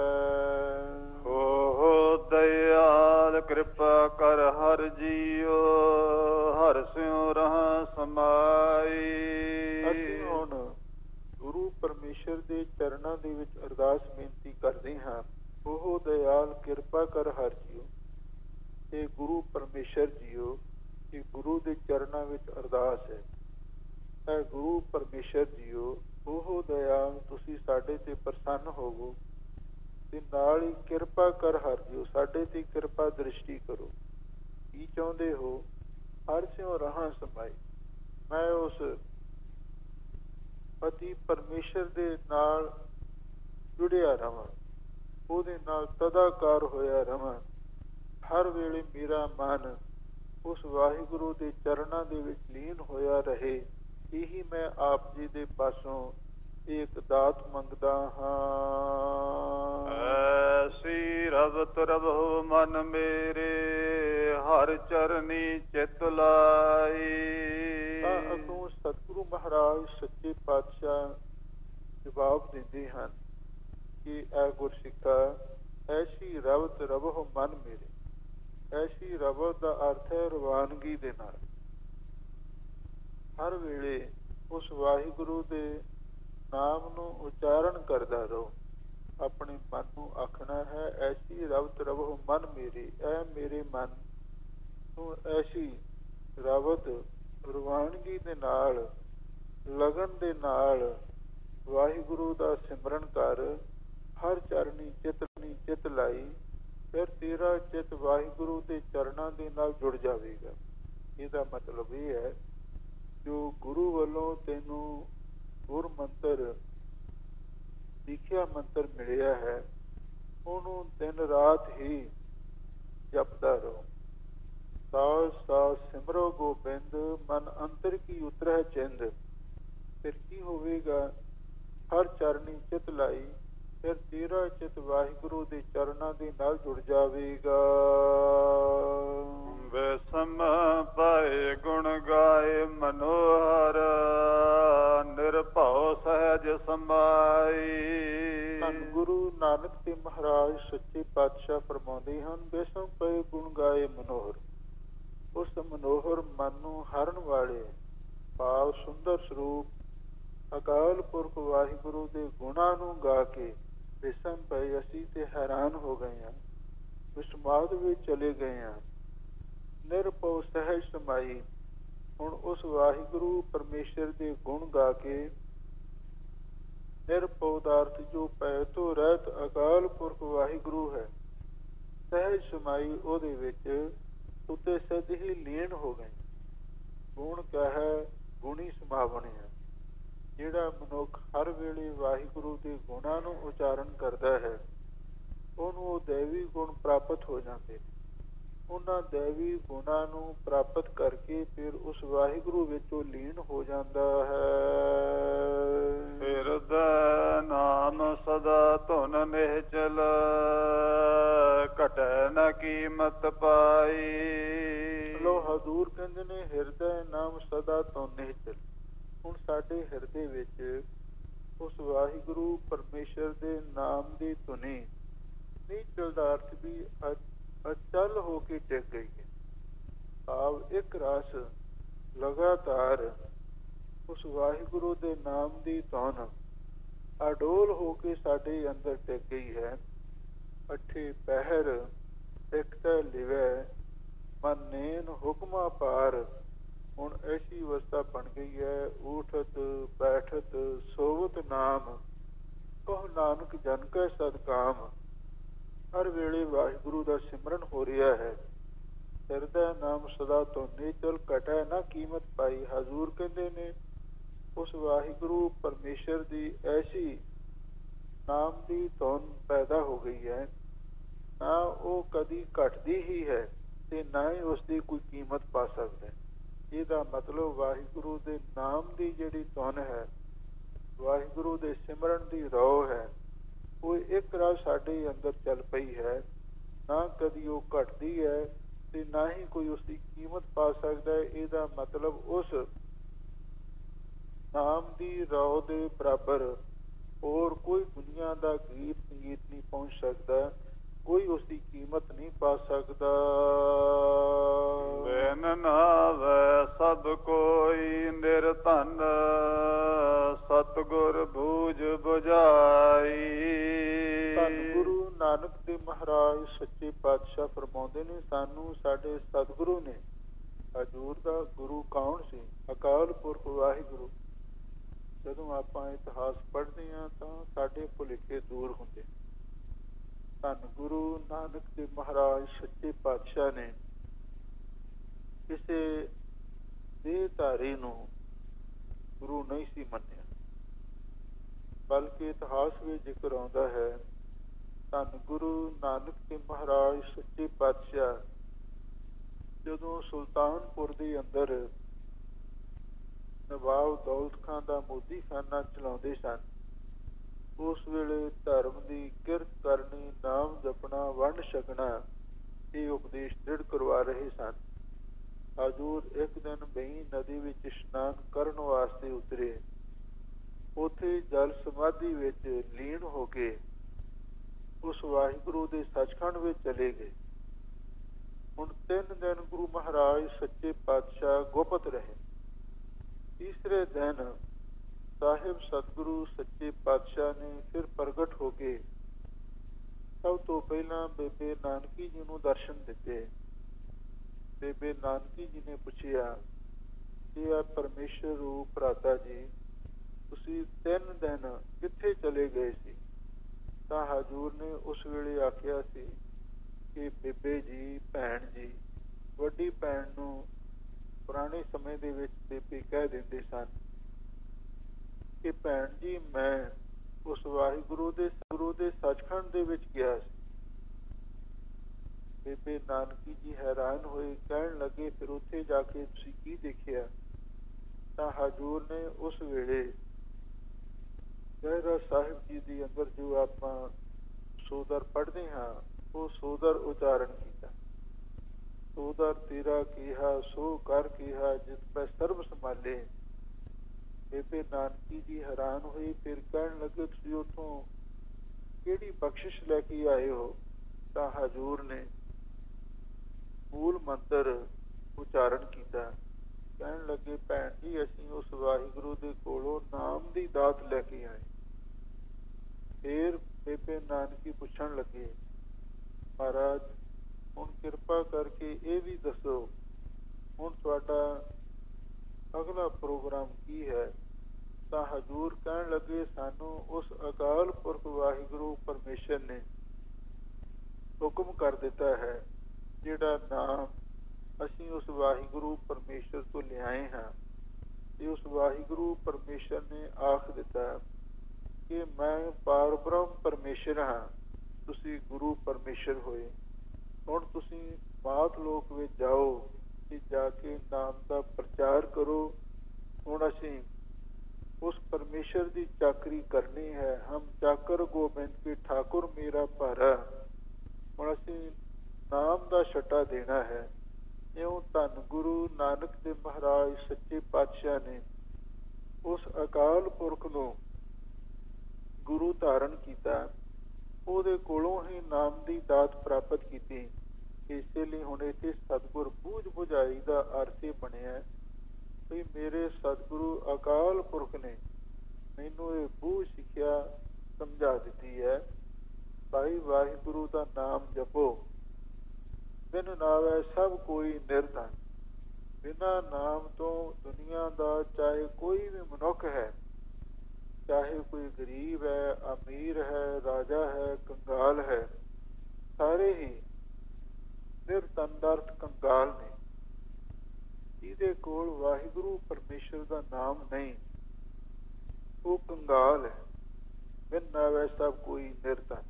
ਓ ਦਇਆਲ ਕਿਰਪਾ ਕਰ ਹਰ ਜੀਓ, ਹਰ ਸਿਉ ਰਹਾ ਸਮਾਈ। ਅਸੀਂ ਹੁਣ ਗੁਰੂ ਪਰਮੇਸ਼ਰ ਦੇ ਚਰਨਾਂ ਦੇ ਵਿੱਚ ਅਰਦਾਸ ਬੇਨਤੀ ਕਰਦੇ ਹਾਂ, ਉਹ ਦਇਆਲ ਕਿਰਪਾ ਕਰ ਹਰ ਜੀਓ। ਇਹ ਗੁਰੂ ਪਰਮੇਸ਼ਰ ਜੀਓ, ਇਹ ਗੁਰੂ ਦੇ ਚਰਨਾਂ ਵਿੱਚ ਅਰਦਾਸ ਹੈ। ਹੈ ਗੁਰੂ ਪਰਮੇਸ਼ਰ ਜੀਓ, ਉਹ ਦਇਆਲ ਤੁਸੀਂ ਸਾਡੇ ਤੇ ਪ੍ਰਸੰਨ ਹੋਵੋ ਤੇ ਨਾਲ ਹੀ ਕਿਰਪਾ ਕਰ ਹਰ ਜੀਓ, ਸਾਡੇ ਤੇ ਕਿਰਪਾ ਦ੍ਰਿਸ਼ਟੀ ਕਰੋ। ਕੀ ਚਾਹੁੰਦੇ ਹੋ? ਹਰ ਸਿਉ ਰਹਾ ਸਮਾਈ, ਮੈਂ ਉਸ ਪਤੀ ਪਰਮੇਸ਼ਰ ਦੇ ਨਾਲ ਜੁੜਿਆ ਰਵਾਂ, ਉਹਦੇ ਨਾਲ ਤਦਾਕਾਰ ਹੋਇਆ ਰਵਾਂ। ਹਰ ਵੇਲੇ ਮੇਰਾ ਮਨ ਉਸ ਵਾਹਿਗੁਰੂ ਦੇ ਚਰਨਾਂ ਦੇ ਵਿੱਚ ਲੀਨ ਹੋਇਆ ਰਹੇ। ਇਹੀ ਮੈਂ ਆਪ ਜੀ ਦੇ ਪਾਸੋਂ ਇੱਕ ਦਾਤ ਮੰਗਦਾ ਹਾਂ। ਐਸੀ ਰਵਤ ਰਵਹੁ ਮਨ ਮੇਰੇ, ਹਰ ਚਰਨੀ ਚਿਤ ਲਾਈ। ਤਾਂ ਅੱਗੋਂ ਸਤਿਗੁਰੂ ਮਹਾਰਾਜ ਸੱਚੇ ਪਾਤਸ਼ਾਹ ਜਵਾਬ ਦਿੰਦੇ ਹਨ ਕਿ ਐ ਗੁਰਸਿੱਖਾ, ਐਸੀ ਰਵਤ ਰਵਹੁ ਮਨ ਮੇਰੇ। ਐਸੀ ਰਵਤ ਦਾ ਅਰਥ ਹੈ ਰਵਾਨਗੀ ਦੇ ਨਾਲ। ਹਰ ਵੇਲੇ ਉਸ ਵਾਹਿਗੁਰੂ ਦੇ ਨਾਮ ਨੂੰ ਉਚਾਰਨ ਕਰਦਾ ਰਹੋ। ਆਪਣੇ ਮਨ ਨੂੰ ਆਖਣਾ ਹੈ, ਐਸੀ ਰਵਤ ਰਵਹੁ ਮਨ ਮੇਰੇ, ਐ ਮੇਰੇ ਮਨ ਨੂੰ ਐਸੀ ਰਵਤ ਰਵਾਨਗੀ ਦੇ ਨਾਲ, ਲਗਨ ਦੇ ਨਾਲ ਵਾਹਿਗੁਰੂ ਦਾ ਸਿਮਰਨ ਕਰ। ਹਰ ਚਰਨੀ ਚਿਤਨੀ ਚਿਤ ਲਾਈ, ਫਿਰ ਤੇਰਾ ਚਿਤ ਵਾਹਿਗੁਰੂ ਦੇ ਚਰਨਾਂ ਦੇ ਨਾਲ ਜੁੜ ਜਾਵੇਗਾ। ਇਹਦਾ ਮਤਲਬ ਇਹ ਹੈ, ਜੋ ਗੁਰੂ ਵੱਲੋਂ ਤੈਨੂੰ ਗੁਰ ਮੰਤਰ, ਸਿੱਖਿਆ ਮੰਤਰ ਮਿਲਿਆ ਹੈ, ਉਹਨੂੰ ਦਿਨ ਰਾਤ ਹੀ ਜਪਦਾ ਰਹੋ। ਸਾਜ ਸਾਜ ਸਿਮਰੋ ਗੋਬਿੰਦ, ਮਨ ਅੰਤਰ ਕੀ ਉਤਰੈ ਚਿੰਦ। ਫਿਰ ਕੀ ਹੋਵੇਗਾ? ਹਰ ਚਰਨੀ ਚਿਤ ਲਾਈ, ਫਿਰ ਤੇਰਾ ਚਿਤ ਵਾਹਿਗੁਰੂ ਦੇ ਚਰਨਾਂ ਦੇ ਨਾਲ ਜੁੜ ਜਾਵੇਗਾ। ਬੇਸਮ ਪਾਏ ਗੁਣ ਗਾਏ ਮਨੋਹਰ, ਨਿਰਭਉ ਸਹਿਜ ਸਮਾਈ। ਧੰਨ ਗੁਰੂ ਨਾਨਕ ਤੇ ਮਹਾਰਾਜ ਸੱਚੇ ਪਾਤਸ਼ਾਹ ਫਰਮਾਉਂਦੇ ਹਨ, ਬੇਸਮ ਪਏ ਗੁਣ ਗਾਏ ਮਨੋਹਰ। ਉਸ ਮਨੋਹਰ ਮਨ ਨੂੰ ਹਰਨ ਵਾਲੇ ਭਾਵ ਸੁੰਦਰ ਸਰੂਪ ਅਕਾਲ ਪੁਰਖ ਵਾਹਿਗੁਰੂ ਦੇ ਗੁਣਾਂ ਨੂੰ ਗਾ ਕੇ ਬੇਸਮ ਪਏ ਅਸੀਂ ਤੇ ਹੈਰਾਨ ਹੋ ਗਏ ਹਾਂ, ਵਿਸਮਾਦ ਵਿੱਚ ਚਲੇ ਗਏ ਹਾਂ। ਨਿਰਭਉ ਸਹਿਜ ਸਮਾਈ। ਹੁਣ ਉਸ ਵਾਹਿਗੁਰੂ ਪਰਮੇਸ਼ਰ ਦੇ ਗੁਣ ਗਾ ਕੇ, ਨਿਰਭਉ ਦਾ ਅਰਥ ਜੋ ਭੈ ਤੋਂ ਰਹਿਤ ਅਕਾਲ ਪੁਰਖ ਵਾਹਿਗੁਰੂ ਹੈ, ਸਹਿਜ ਸਮਾਈ ਉਹਦੇ ਵਿੱਚ ਉੱਤੇ ਸਿੱਧ ਹੀ ਲੀਨ ਹੋ ਗਏ। ਗੁਣ ਕਿਆ ਹੈ? ਗੁਣੀ ਸਮਾਵਣੇ ਹੈ। ਜਿਹੜਾ ਮਨੁੱਖ ਹਰ ਵੇਲੇ ਵਾਹਿਗੁਰੂ ਦੇ ਗੁਣਾਂ ਨੂੰ ਉਚਾਰਨ ਕਰਦਾ ਹੈ, ਉਹਨੂੰ ਉਹ ਦੈਵੀ ਗੁਣ ਪ੍ਰਾਪਤ ਹੋ ਜਾਂਦੇ ਨੇ। ਉਹਨਾਂ ਦੈਵੀ ਗੁਣਾਂ ਨੂੰ ਪ੍ਰਾਪਤ ਕਰਕੇ ਫਿਰ ਉਸ ਵਾਹਿਗੁਰੂ ਵਿੱਚ ਉਹ ਲੀਨ ਹੋ ਜਾਂਦਾ ਹੈ। ਹਿਰਦੈ ਨਾਮ ਸਦਾ ਧੁਨ ਨਿਹਚਲ, ਘਟੈ ਨ ਕੀਮਤ ਪਾਈ। ਲੋ ਹਜ਼ੂਰ ਕਹਿੰਦੇ ਨੇ, ਹਿਰਦੈ ਨਾਮ ਸਦਾ ਧੁਨ ਨਿਹਚਲ। ਹੁਣ ਸਾਡੇ ਹਿਰਦੇ ਵਿੱਚ ਉਸ ਵਾਹਿਗੁਰੂ ਪਰਮੇਸ਼ਰ ਦੇ ਨਾਮ ਦੀ ਧੁਨੀ ਨੀਚਲ ਦਾ ਅਰਥ ਵੀ ਅ- ਅਚਲ ਹੋ ਕੇ ਟਿਕ ਗਈ ਹੈ। ਭਾਵ ਇੱਕ ਰਸ ਲਗਾਤਾਰ ਉਸ ਵਾਹਿਗੁਰੂ ਦੇ ਨਾਮ ਦੀ ਧੁਨ ਅਡੋਲ ਹੋ ਕੇ ਸਾਡੇ ਅੰਦਰ ਟਿਕ ਗਈ ਹੈ। ਅੱਠੇ ਪਹਿਰ ਇਕਤਾ ਲਿਵੈ ਮਨ ਨੈਣ ਹੁਕਮਾ ਪਾਰ। ਹੁਣ ਐਸੀ ਅਵਸਥਾ ਬਣ ਗਈ ਹੈ, ਊਠਤ ਬੈਠਤ ਸੋਵਤ ਨਾਮ ਕਹੋ ਨਾਨਕ ਜਨ ਕੈ ਸਦਕਾਮ। ਹਰ ਵੇਲੇ ਵਾਹਿਗੁਰੂ ਦਾ ਸਿਮਰਨ ਹੋ ਰਿਹਾ ਹੈ। ਹਿਰਦਾ ਨਾਮ ਸਦਾ ਤੋਂ ਨੇਚਲ ਘਟੈ ਨਾ ਕੀਮਤ ਪਾਈ। ਹਜ਼ੂਰ ਕਹਿੰਦੇ ਨੇ ਉਸ ਵਾਹਿਗੁਰੂ ਪਰਮੇਸ਼ਰ ਦੀ ਐਸੀ ਨਾਮ ਦੀ ਧੁਨ ਪੈਦਾ ਹੋ ਗਈ ਹੈ, ਨਾ ਉਹ ਕਦੀ ਘਟਦੀ ਹੀ ਹੈ ਤੇ ਨਾ ਹੀ ਉਸ ਦੀ ਕੋਈ ਕੀਮਤ ਪਾ ਸਕਦਾ। ਇਹਦਾ ਮਤਲਬ ਵਾਹਿਗੁਰੂ ਦੇ ਨਾਮ ਦੀ ਜਿਹੜੀ ਧੁਨ ਹੈ, ਵਾਹਿਗੁਰੂ ਦੇ ਸਿਮਰਨ ਦੀ ਰੌ ਹੈ, ਉਹ ਇੱਕ ਰਾਹ ਸਾਡੇ ਅੰਦਰ ਚੱਲ ਪਈ ਹੈ। ਨਾ ਕਦੀ ਉਹ ਘਟਦੀ ਹੈ ਤੇ ਨਾ ਹੀ ਕੋਈ ਉਸਦੀ ਕੀਮਤ ਪਾ ਸਕਦਾ ਹੈ। ਇਹਦਾ ਮਤਲਬ ਉਸ ਨਾਮ ਦੀ ਰੌ ਦੇ ਬਰਾਬਰ ਹੋਰ ਕੋਈ ਦੁਨੀਆ ਦਾ ਗੀਤ ਸੰਗੀਤ ਨਹੀਂ ਪਹੁੰਚ ਸਕਦਾ, ਕੋਈ ਉਸਦੀ ਕੀਮਤ ਨਹੀਂ ਪਾ ਸਕਦਾ। ਬਿਨ ਨਾਵੈ ਸਭ ਕੋਈ ਨਿਰਧਨ ਸਤਿਗੁਰ ਬੂਝ ਬੁਝਾਈ। ਧੰਨ ਗੁਰੂ ਨਾਨਕ ਦੇਵ ਮਹਾਰਾਜ ਸੱਚੇ ਪਾਤਸ਼ਾਹ ਫਰਮਾਉਂਦੇ ਨੇ, ਸਾਨੂੰ ਸਾਡੇ ਸਤਿਗੁਰੂ ਨੇ, ਹਜ਼ੂਰ ਦਾ ਗੁਰੂ ਕੌਣ ਸੀ? ਅਕਾਲ ਪੁਰਖ ਵਾਹਿਗੁਰੂ। ਜਦੋਂ ਆਪਾਂ ਇਤਿਹਾਸ ਪੜ੍ਹਦੇ ਹਾਂ ਤਾਂ ਸਾਡੇ ਭੁਲੇਖੇ ਦੂਰ ਹੁੰਦੇ। ਧੰਨ ਗੁਰੂ ਨਾਨਕ ਦੇਵ ਮਹਾਰਾਜ ਸੱਚੇ ਪਾਤਸ਼ਾਹ ਨੇ ਕਿਸੇ ਦੇਹਧਾਰੀ ਨੂੰ ਗੁਰੂ ਨਹੀਂ ਸੀ ਮੰਨਿਆ, ਬਲਕਿ ਇਤਿਹਾਸ ਵਿੱਚ ਜ਼ਿਕਰ ਆਉਂਦਾ ਹੈ, ਧੰਨ ਗੁਰੂ ਨਾਨਕ ਦੇਵ ਮਹਾਰਾਜ ਸੱਚੇ ਪਾਤਸ਼ਾਹ ਜਦੋਂ ਸੁਲਤਾਨਪੁਰ ਦੇ ਅੰਦਰ ਨਵਾਬ ਦੌਲਤ ਖਾਨ ਦਾ ਮੋਦੀਖਾਨਾ ਚਲਾਉਂਦੇ ਸਨ, ਉਸ ਵੇਲੇ ਧਰਮ ਦੀ ਕਿਰਤ ਕਰਨੀ, ਨਾਮ ਜਪਣਾ, ਵੰਡ ਛਕਣਾ, ਇਹ ਉਪਦੇਸ਼ ਦ੍ਰਿੜ ਕਰਵਾ ਰਹੇ ਸਨ। ਹਜ਼ੂਰ ਇੱਕ ਦਿਨ ਬਈ ਨਦੀ ਵਿੱਚ ਇਸ਼ਨਾਨ ਕਰਨ ਵਾਸਤੇ ਉਤਰੇ। ਉੱਥੇ ਜਲ ਸਮਾਧੀ ਵਿੱਚ ਲੀਨ ਹੋ ਕੇ ਉਸ ਵਾਹਿਗੁਰੂ ਦੇ ਸੱਚਖੰਡ ਵਿੱਚ ਚਲੇ ਗਏ। ਹੁਣ ਤਿੰਨ ਦਿਨ ਗੁਰੂ ਮਹਾਰਾਜ ਸੱਚੇ ਪਾਤਸ਼ਾਹ ਗੁਪਤ ਰਹੇ। ਤੀਸਰੇ ਦਿਨ ਸਾਹਿਬ ਸਤਿਗੁਰੂ ਸੱਚੇ ਪਾਤਸ਼ਾਹ ਨੇ ਫਿਰ ਪ੍ਰਗਟ ਹੋ ਕੇ ਸਭ ਤੋਂ ਪਹਿਲਾਂ ਬੇਬੇ ਨਾਨਕੀ ਜੀ ਨੂੰ ਦਰਸ਼ਨ ਦਿੱਤੇ। ਬੇਬੇ ਨਾਨਕੀ ਜੀ ਨੇ ਪੁੱਛਿਆ ਕਿ ਆ ਪਰਮੇਸ਼ਰ ਰੂਪ ਭਰਾਤਾ ਜੀ, ਤੁਸੀਂ ਤਿੰਨ ਦਿਨ ਕਿੱਥੇ ਚਲੇ ਗਏ ਸੀ? ਤਾਂ ਹਜ਼ੂਰ ਨੇ ਉਸ ਵੇਲੇ ਆਖਿਆ ਸੀ ਕਿ ਬੇਬੇ ਜੀ, ਭੈਣ ਜੀ, ਵੱਡੀ ਭੈਣ ਨੂੰ ਪੁਰਾਣੇ ਸਮੇਂ ਦੇ ਵਿੱਚ ਬੇਬੇ ਕਹਿ ਦਿੰਦੇ ਸਨ ਕਿ ਭੈਣ ਜੀ, ਮੈਂ ਉਸ ਵਾਹਿਗੁਰੂ ਦੇ ਗੁਰੂ ਦੇ ਸੱਚਖੰਡ ਦੇ ਵਿੱਚ ਗਿਆ ਸੀ। ਬੇਬੇ ਨਾਨਕੀ ਜੀ ਹੈਰਾਨ ਹੋਏ, ਕਹਿਣ ਲੱਗੇ, ਫਿਰ ਉੱਥੇ ਜਾ ਕੇ ਤੁਸੀਂ ਕੀ ਦੇਖਿਆ? ਤਾਂ ਹਜ਼ੂਰ ਨੇ ਉਸ ਵੇਲੇ ਰਹਿਰਾਸ ਸਾਹਿਬ ਜੀ ਦੇ ਅੰਦਰ ਜੋ ਆਪਾਂ ਸੋਦਰ ਪੜ੍ਹਦੇ ਹਾਂ, ਉਹ ਸੋਦਰ ਉਚਾਰਨ ਕੀਤਾ। ਸੋਦਰ ਤੇਰਾ ਕੀਹਾ ਸੋ ਕਰ ਕੀਹਾ, ਜਿਸ ਪੈ ਸਰਬ ਸੰਭਾਲੇ। ਬੇਬੇ ਨਾਨਕੀ ਜੀ ਹੈਰਾਨ ਹੋਈ, ਫਿਰ ਕਹਿਣ ਲੱਗੇ, ਤੁਸੀਂ ਉੱਥੋਂ ਕਿਹੜੀ ਬਖਸ਼ਿਸ਼ ਲੈ ਕੇ ਆਏ ਹੋ? ਤਾਂ ਹਜ਼ੂਰ ਨੇ ਮੂਲ ਮੰਤਰ ਉਚਾਰਨ ਕੀਤਾ। ਕਹਿਣ ਲੱਗੇ, ਭੈਣ ਜੀ, ਅਸੀਂ ਉਸ ਵਾਹਿਗੁਰੂ ਦੇ ਕੋਲੋਂ ਨਾਮ ਦੀ ਦਾਤ ਲੈ ਕੇ ਆਏ। ਫਿਰ ਬੇਬੇ ਨਾਨਕੀ ਪੁੱਛਣ ਲੱਗੇ, ਮਹਾਰਾਜ, ਹੁਣ ਕਿਰਪਾ ਕਰਕੇ ਇਹ ਵੀ ਦੱਸੋ, ਹੁਣ ਤੁਹਾਡਾ ਅਗਲਾ ਪ੍ਰੋਗਰਾਮ ਕੀ ਹੈ? ਤਾਂ ਹਜ਼ੂਰ ਕਹਿਣ ਲੱਗੇ, ਸਾਨੂੰ ਉਸ ਅਕਾਲ ਪੁਰਖ ਵਾਹਿਗੁਰੂ ਪਰਮੇਸ਼ਰ ਨੇ ਹੁਕਮ ਕਰ ਦਿੱਤਾ ਹੈ, ਜਿਹੜਾ ਨਾਮ ਅਸੀਂ ਉਸ ਵਾਹਿਗੁਰੂ ਪਰਮੇਸ਼ਰ ਤੋਂ ਲਿਆਏ ਹਾਂ, ਤੇ ਉਸ ਵਾਹਿਗੁਰੂ ਪਰਮੇਸ਼ਰ ਨੇ ਆਖ ਦਿੱਤਾ ਕਿ ਮੈਂ ਪਾਰ ਬ੍ਰਹਮ ਪਰਮੇਸ਼ਰ ਹਾਂ, ਤੁਸੀਂ ਗੁਰੂ ਪਰਮੇਸ਼ਰ ਹੋਏ। ਹੁਣ ਤੁਸੀਂ ਮਾਤ ਲੋਕ ਵਿੱਚ ਜਾਓ ਤੇ ਜਾ ਕੇ ਨਾਮ ਦਾ ਪ੍ਰਚਾਰ ਕਰੋ। ਹੁਣ ਅਸੀਂ ਉਸ ਪਰਮੇਸ਼ਰ ਦੀ ਚਾਕਰੀ ਕਰਨੀ ਹੈ। ਹਮ ਚਾਕਰ ਗੋਬਿੰਦ ਕੇ ਠਾਕੁਰ ਮੇਰਾ ਭਾਰਾ। ਹੁਣ ਅਸੀਂ ਨਾਮ ਦਾ ਛੱਟਾ ਦੇਣਾ ਹੈ। ਇਉਂ ਧੰਨ ਗੁਰੂ ਨਾਨਕ ਦੇਵ ਮਹਾਰਾਜ ਸੱਚੇ ਪਾਤਸ਼ਾਹ ਨੇ ਉਸ ਅਕਾਲ ਪੁਰਖ ਨੂੰ ਉਹਦੇ ਕੋਲੋਂ ਹੀ ਨਾਮ ਦੀ ਦਾਤ ਪ੍ਰਾਪਤ ਕੀਤੀ। ਇਸੇ ਲਈ ਹੁਣ ਇੱਥੇ ਸਤਿਗੁਰ ਬੂਝ ਬੁਝਾਈ ਦਾ ਅਰਥ ਇਹ ਬਣਿਆ ਵੀ ਮੇਰੇ ਸਤਿਗੁਰੂ ਅਕਾਲ ਪੁਰਖ ਨੇ ਮੈਨੂੰ ਇਹ ਬੂਝ ਸਿੱਖਿਆ ਸਮਝਾ ਦਿੱਤੀ ਹੈ। ਭਾਈ ਵਾਹਿਗੁਰੂ ਦਾ ਨਾਮ ਜਪੋ, ਬਿਨ ਨਾਵੈ ਸਭ ਕੋਈ ਨਿਰਧਨ। ਬਿਨਾਂ ਨਾਮ ਤੋਂ ਦੁਨੀਆ ਦਾ ਚਾਹੇ ਕੋਈ ਵੀ ਮਨੁੱਖ ਹੈ, ਚਾਹੇ ਕੋਈ ਗਰੀਬ ਹੈ, ਅਮੀਰ ਹੈ, ਰਾਜਾ ਹੈ, ਕੰਗਾਲ ਹੈ, ਸਾਰੇ ਹੀ ਨਿਰਤੰਦਰਥ ਕੰਗਾਲ ਨੇ। ਜਿਹਦੇ ਕੋਲ ਵਾਹਿਗੁਰੂ ਪਰਮੇਸ਼ਰ ਦਾ ਨਾਮ ਨਹੀਂ, ਉਹ ਕੰਗਾਲ ਹੈ। ਬਿਨ ਨਾਵੈ ਸਭ ਕੋਈ ਨਿਰਧਨ।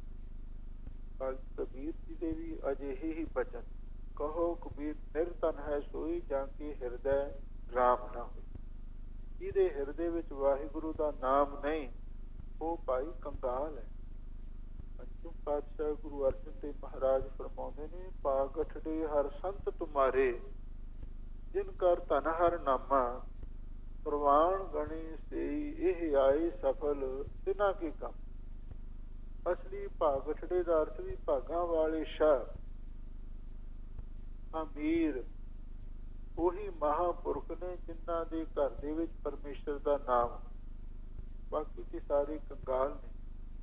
ਕਬੀਰ ਜੀ ਦੇ ਵੀ ਅਜਿਹੇ ਹੀ ਬਚਨ, ਕਹੋ ਕਬੀਰ ਨਿਰਧਨ ਹੈ ਸੋਈ ਜਾਂ ਕੇ ਹਿਰਦੈ ਰਾਮ ਨਾ ਹੋਈ। ਜਿਹਦੇ ਹਿਰਦੇ ਵਿੱਚ ਵਾਹਿਗੁਰੂ ਦਾ ਨਾਮ ਨਹੀਂ, ਉਹ ਭਾਈ ਕੰਗਾਲ ਹੈ। ਪੰਚਮ ਪਾਤਸ਼ਾਹ ਗੁਰੂ ਅਰਜਨ ਦੇਵ ਮਹਾਰਾਜ ਫਰਮਾਉਂਦੇ ਨੇ, ਪਾਗਠੜੇ ਹਰ ਸੰਤ ਤੁਮਾਰੇ, ਜਿਨ ਕਰ ਧਨ ਹਰ ਨਾਮਾ, ਪ੍ਰਵਾਨ ਗਣੀ ਸੇਈ ਇਹ ਆਏ ਸਫਲ ਤਿਨਾ ਕੀ ਕੰਮ। ਅਸਲੀ ਭਾਗਠੜੇ ਦਾ ਅਰਥ ਵੀ ਭਾਗਾਂ ਵਾਲੇ ਸ਼ਾਹ, ਅਮੀਰ ਉਹੀ ਮਹਾਂਪੁਰਖ ਨੇ ਜਿਨ੍ਹਾਂ ਦੇ ਘਰ ਦੇ ਵਿੱਚ ਪਰਮੇਸ਼ਰ ਦਾ ਨਾਮ। ਬਾਕੀ ਤੇ ਸਾਰੇ ਕੰਗਾਲ ਨੇ।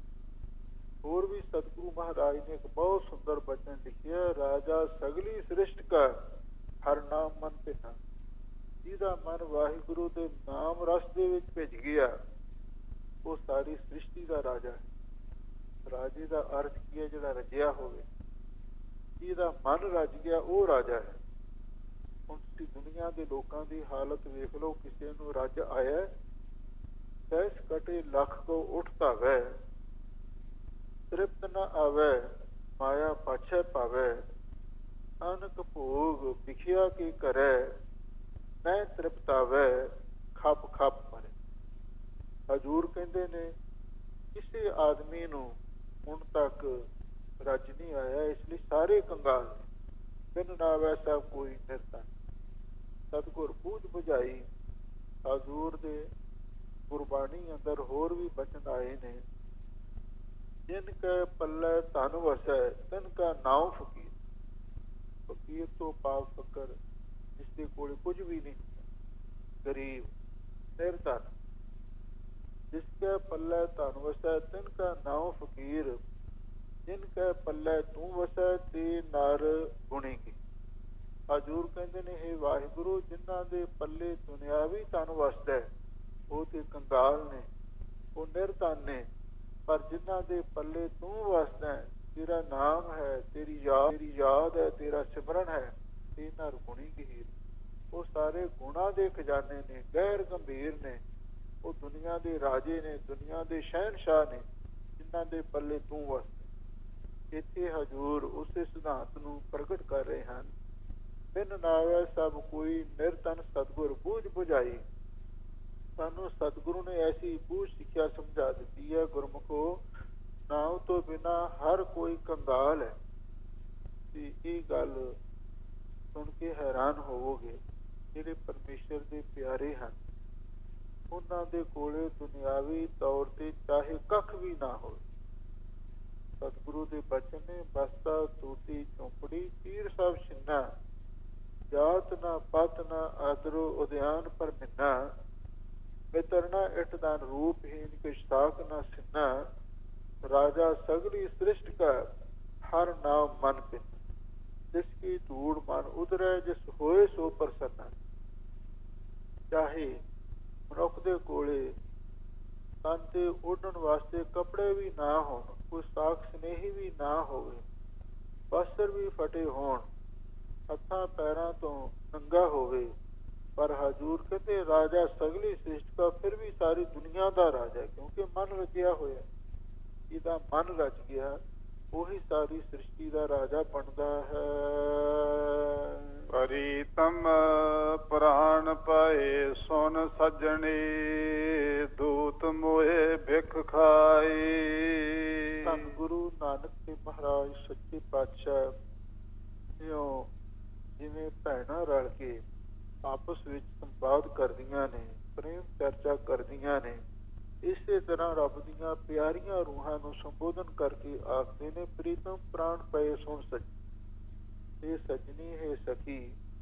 ਹੋਰ ਵੀ ਸਤਿਗੁਰੂ ਮਹਾਰਾਜ ਨੇ ਇੱਕ ਬਹੁਤ ਸੁੰਦਰ ਬਚਨ ਲਿਖਿਆ, ਰਾਜਾ ਸਗਲੀ ਸ੍ਰਿਸ਼ਟ ਕਾ ਹਰ ਨਾਮ ਮਨ ਭਿੰਨਾ। ਜਿਹਦਾ ਮਨ ਵਾਹਿਗੁਰੂ ਦੇ ਨਾਮ ਰਸ ਦੇ ਵਿੱਚ ਭਿੱਜ ਗਿਆ, ਉਹ ਸਾਰੀ ਸ੍ਰਿਸ਼ਟੀ ਦਾ ਰਾਜਾ ਹੈ। ਰਾਜੇ ਦਾ ਅਰਥ ਕੀ ਹੈ? ਜਿਹੜਾ ਰਜਿਆ ਹੋਵੇ। ਜਿਹਦਾ ਮਨ ਰਜ ਗਿਆ ਉਹ ਰਾਜਾ ਹੈ। ਹੁਣ ਤੁਸੀਂ ਦੁਨੀਆ ਦੇ ਲੋਕਾਂ ਦੀ ਹਾਲਤ ਵੇਖ ਲਓ। ਕਿਸੇ ਨੂੰ ਰੱਜ ਆਇਆ, ਸਹਿਸ ਕਟੇ ਲੱਖ ਕੋ ਉੱਠ ਧਾਵੈ, ਤ੍ਰਿਪਤ ਨ ਆਵੈ ਮਾਇਆ ਪਾਛੈ ਪਾਵੈ, ਅਨਕ ਭੋਗ ਵਿਖਿਆ ਕੀ ਕਰੈ, ਨੈ ਤ੍ਰਿਪਤਾਵੈ ਖੱਪ ਖੱਪ ਮਰੇ। ਹਜ਼ੂਰ ਕਹਿੰਦੇ ਨੇ ਕਿਸੇ ਆਦਮੀ ਨੂੰ ਹੁਣ ਤੱਕ ਰੱਜ ਨਹੀਂ ਆਇਆ, ਇਸ ਲਈ ਸਾਰੇ ਕੰਗਾਲ ਨੇ। ਬਿਨ ਨਾਵੈ ਸਭ ਕੋਈ ਨਿਰਧਨ। ਸਤਿਗੁਰ ਬੂਝ ਬੁਝਾਈ। ਹਜ਼ੂਰ ਦੇ ਗੁਰਬਾਣੀ ਅੰਦਰ ਹੋਰ ਵੀ ਬਚਨ ਆਏ ਨੇ, ਜਿਨ ਕੈ ਪੱਲੇ ਧਨ ਵਸੈ ਤਿਨ ਕਾ ਨਾਉ ਫਕੀਰ। ਫਕੀਰ ਤੋਂ ਭਾਵ ਫਕਰ, ਜਿਸਦੇ ਕੋਲ ਕੁਝ ਵੀ ਨਹੀਂ, ਗਰੀਬ ਨਿਰਧਨ। ਜਿਸ ਕੈ ਪੱਲੇ ਧਨ ਵਸੈ ਤਿਨ ਕਾ ਨਾਉ ਫਕੀਰ, ਜਿਨ ਕੈ ਪੱਲੇ ਤੂੰ ਵਸੈ ਤੇ ਨਰ ਗੁਣੀ ਕੀ। ਹਜ਼ੂਰ ਕਹਿੰਦੇ ਨੇ, ਹੇ ਵਾਹਿਗੁਰੂ, ਜਿਨ੍ਹਾਂ ਦੇ ਪੱਲੇ ਦੁਨਿਆਵੀ ਧਨ ਵਸਦਾ ਉਹ ਤੇ ਕੰਗਾਲ ਨੇ, ਉਹ ਨਿਰਧਨ ਨੇ। ਪਰ ਜਿਨ੍ਹਾਂ ਦੇ ਪੱਲੇ ਤੂੰ ਵਸਦਾ, ਤੇਰਾ ਨਾਮ ਹੈ, ਤੇਰੀ ਯਾਦ ਤੇਰੀ ਯਾਦ ਹੈ, ਤੇਰਾ ਸਿਮਰਨ ਹੈ, ਤੇ ਨਰ ਗੁਣੀ ਗਹੀਰ। ਉਹ ਸਾਰੇ ਗੁਣਾਂ ਦੇ ਖਜ਼ਾਨੇ ਨੇ, ਗਹਿਰ ਗੰਭੀਰ ਨੇ। ਉਹ ਦੁਨੀਆ ਦੇ ਰਾਜੇ ਨੇ, ਦੁਨੀਆ ਦੇ ਸ਼ਹਿਨਸ਼ਾਹ ਨੇ, ਜਿਨ੍ਹਾਂ ਦੇ ਪੱਲੇ ਤੂੰ ਵਸਦਾ। ਇੱਥੇ ਹਜ਼ੂਰ ਉਸੇ ਸਿਧਾਂਤ ਨੂੰ ਪ੍ਰਗਟ ਕਰ ਰਹੇ ਹਨ। ਬਿਨ ਨਾਵੈ ਸਭ ਕੋਈ ਨਿਰਧਨ। ਸਤਿਗੁਰ ਬੂਝ ਬੁਝਾਈ। ਸਾਨੂੰ ਸਤਿਗੁਰੂ ਨੇ ਐਸੀ ਬੂਝ ਸਿੱਖਿਆ ਸਮਝਾ ਦਿੱਤੀ ਹੈ, ਗੁਰਮੁਖੋ, ਨਾਮ ਤੋਂ ਬਿਨਾ ਹਰ ਕੋਈ ਕੰਗਾਲ ਹੈ। ਤੇ ਇਹ ਗੱਲ ਸੁਣ ਕੇ ਹੈਰਾਨ ਹੋਵੋਗੇ। ਜਿਹੜੇ ਪਰਮੇਸ਼ਰ ਦੇ ਪਿਆਰੇ ਹਨ, ਉਹਨਾਂ ਦੇ ਕੋਲੇ ਦੁਨਿਆਵੀ ਤੌਰ ਤੇ ਚਾਹੇ ਕੱਖ ਵੀ ਨਾ ਹੋਵੇ। ਸਤਿਗੁਰੂ ਦੇ ਬਚਨ ਨੇ, ਬਸਤਾ ਟੂਟੀ ਝੋਂਪੜੀ ਤੀਰ ਸਭ ਛਿੰਨਾ, ਜਾਤ ਨਾ ਪਤ ਨਾ ਆਦਰੋ ਉਦਿਆਨ ਪਰ ਮਿੰਨਾ, ਮਿਤਰਨਾ ਇਟਦਾਨ ਰੂਪਹੀਨ ਕਿਛ ਸਾਖ ਨਾ ਸਿੰਨਾ, ਰਾਜਾ ਸਗਲੀ ਸ੍ਰਿਸ਼ਟ ਕਾ ਹਰ ਨਾਮ ਮਨ ਪਿੰਨ, ਜਿਸ ਕੀ ਧੂੜ ਮਨ ਉਧਰੈ ਜਿਸ ਹੋਏ ਸੋ ਪ੍ਰਸੰਨਾ। ਚਾਹੇ ਮਨੁੱਖ ਦੇ ਕੋਲੇ ਤਨ ਤੇ ਓਢਣ ਵਾਸਤੇ ਕੱਪੜੇ ਵੀ ਨਾ ਹੋਣ, ਕੋਈ ਸਾਖ ਸਨੇਹੀ ਵੀ ਨਾ ਹੋਵੇ, ਵਸਤਰ ਵੀ ਫਟੇ ਹੋਣ, ਹੱਥਾਂ ਪੈਰਾਂ ਤੋਂ ਨੰਗਾ ਹੋਵੇ, ਪਰ ਹਜ਼ੂਰ ਕਹਿੰਦੇ ਰਾਜਾ ਸਗਲੀ ਸ੍ਰਿਸ਼ਟ ਕਾ, ਫਿਰ ਵੀ ਸਾਰੀ ਦੁਨੀਆ ਦਾ ਰਾਜਾ, ਕਿਉਂਕਿ ਮਨ ਰਚਿਆ ਹੋਇਆ। ਜਿਹਦਾ ਮਨ ਰਚ ਗਿਆ ਉਹੀ ਸਾਰੀ ਸ੍ਰਿਸ਼ਟੀ ਦਾ ਰਾਜਾ ਬਣਦਾ ਹੈ। ਪ੍ਰੀਤਮ ਪ੍ਰਾਣ ਪਾਏ ਸੁਨ ਸੱਜਣੇ, ਦੂਤ ਮੋਏ ਭਿਖ ਖਾਏ। ਧੰਨ ਗੁਰੂ ਨਾਨਕ ਦੇਵ ਮਹਾਰਾਜ ਸੱਚੇ ਪਾਤਸ਼ਾਹ ਇਉਂ ਜਿਵੇਂ ਭੈਣਾਂ ਰਲ ਕੇ ਆਪਸ ਵਿੱਚ ਸੰਵਾਦ ਕਰਦੀਆਂ ਨੇ, ਪ੍ਰੇਮ ਚਰਚਾ ਕਰਦੀਆਂ ਨੇ, ਇਸੇ ਤਰ੍ਹਾਂ ਰੱਬ ਦੀਆਂ ਪਿਆਰੀਆਂ ਰੂਹਾਂ ਨੂੰ ਸੰਬੋਧਨ ਕਰਕੇ ਆਖਦੇ ਨੇ, ਪ੍ਰੀਤਮ ਪ੍ਰਾਣ ਪਏ ਸੁਣ ਸੱਜ, ਇਹ ਸੱਜਣੀ ਹੈ ਸਖੀ।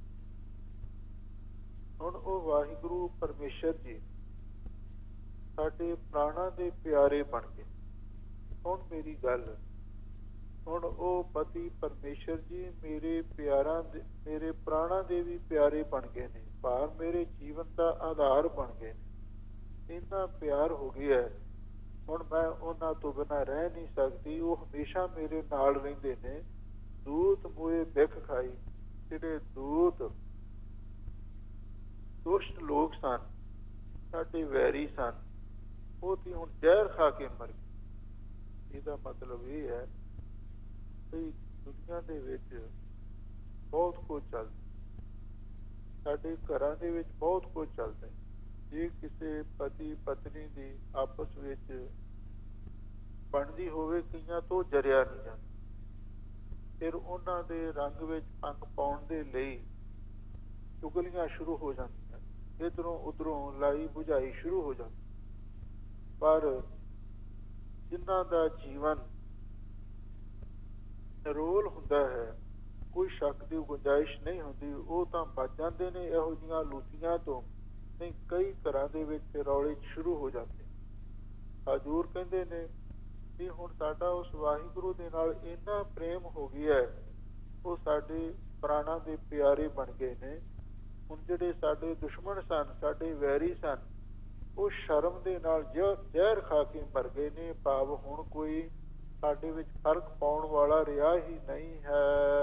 ਹੁਣ ਉਹ ਵਾਹਿਗੁਰੂ ਪਰਮੇਸ਼ਰ ਜੀ ਸਾਡੇ ਪ੍ਰਾਣਾਂ ਦੇ ਪਿਆਰੇ ਬਣ ਗਏ। ਹੁਣ ਮੇਰੀ ਗੱਲ, ਹੁਣ ਉਹ ਪਤੀ ਪਰਮੇਸ਼ਰ ਜੀ ਮੇਰੇ ਪਿਆਰਾਂ ਦੇ, ਮੇਰੇ ਪ੍ਰਾਣਾਂ ਦੇ ਵੀ ਪਿਆਰੇ ਬਣ ਗਏ ਨੇ, ਭਾਵ ਮੇਰੇ ਜੀਵਨ ਦਾ ਆਧਾਰ ਬਣ ਗਏ ਨੇ। ਇੰਨਾ ਪਿਆਰ ਹੋ ਗਿਆ ਹੁਣ ਮੈਂ ਉਹਨਾਂ ਤੋਂ ਬਿਨਾਂ ਰਹਿ ਨਹੀਂ ਸਕਦੀ। ਉਹ ਹਮੇਸ਼ਾ ਮੇਰੇ ਨਾਲ ਰਹਿੰਦੇ ਨੇ। ਦੂਤ ਮੋਏ ਬਿਖ ਖਾਈ, ਜਿਹੜੇ ਦੂਤ ਦੁਸ਼ਟ ਲੋਕ ਸਨ, ਸਾਡੇ ਵੈਰੀ ਸਨ, ਉਹ ਤੇ ਹੁਣ ਜ਼ਹਿਰ ਖਾ ਕੇ ਮਰ ਗਏ। ਇਹਦਾ ਮਤਲਬ ਇਹ ਹੈ ਕਿ ਦੁਨੀਆ ਦੇ ਵਿੱਚ ਬਹੁਤ ਕੁਝ ਚੱਲਦਾ, ਸਾਡੇ ਘਰਾਂ ਦੇ ਵਿੱਚ ਬਹੁਤ ਕੁਝ ਚੱਲਦਾ। ਜੇ ਕਿਸੇ ਪਤੀ ਪਤਨੀ ਦੀ ਆਪਸ ਵਿੱਚ ਬਣਦੀ ਹੋਵੇ, ਕਈਆਂ ਤੋਂ ਜਰਿਆ ਨਹੀਂ ਜਾਂਦਾ, ਫਿਰ ਉਹਨਾਂ ਦੇ ਰੰਗ ਵਿੱਚ ਭੰਗ ਪਾਉਣ ਦੇ ਲਈ ਚੁਗਲੀਆਂ ਸ਼ੁਰੂ ਹੋ ਜਾਂਦੀਆਂ, ਇੱਧਰੋਂ ਉੱਧਰੋਂ ਲਾਈ ਬੁਝਾਈ ਸ਼ੁਰੂ ਹੋ ਜਾਂਦੀ। ਪਰ ਜਿਨ੍ਹਾਂ ਦਾ ਜੀਵਨ ਨਿਰੋਲ ਹੁੰਦਾ ਹੈ, ਕੋਈ ਸ਼ੱਕ ਦੀ ਗੁੰਜਾਇਸ਼ ਨਹੀਂ ਹੁੰਦੀ, ਉਹ ਤਾਂ ਬਚ ਜਾਂਦੇ ਨੇ ਇਹੋ ਜਿਹੀਆਂ ਲੂਤੀਆਂ ਤੋਂ। ਨਹੀਂ, ਕਈ ਘਰਾਂ ਦੇ ਵਿੱਚ ਰੌਲੇ ਸ਼ੁਰੂ ਹੋ ਜਾਂਦੇ। ਹਜ਼ੂਰ ਕਹਿੰਦੇ ਨੇ ਕਿ ਹੁਣ ਸਾਡਾ ਉਸ ਵਾਹਿਗੁਰੂ ਦੇ ਨਾਲ ਇੰਨਾ ਪ੍ਰੇਮ ਹੋ ਗਿਆ, ਉਹ ਸਾਡੇ ਪ੍ਰਾਣਾਂ ਦੇ ਪਿਆਰੇ ਬਣ ਗਏ ਨੇ। ਹੁਣ ਜਿਹੜੇ ਸਾਡੇ ਦੁਸ਼ਮਣ ਸਨ, ਸਾਡੇ ਵੈਰੀ ਸਨ, ਉਹ ਸ਼ਰਮ ਦੇ ਨਾਲ ਜ਼ਹਿਰ ਖਾ ਕੇ ਮਰ ਗਏ ਨੇ। ਭਾਵ ਹੁਣ ਕੋਈ ਸਾਡੇ ਵਿੱਚ ਫਰਕ ਪਾਉਣ ਵਾਲਾ ਰਿਹਾ ਹੀ ਨਹੀਂ ਹੈ।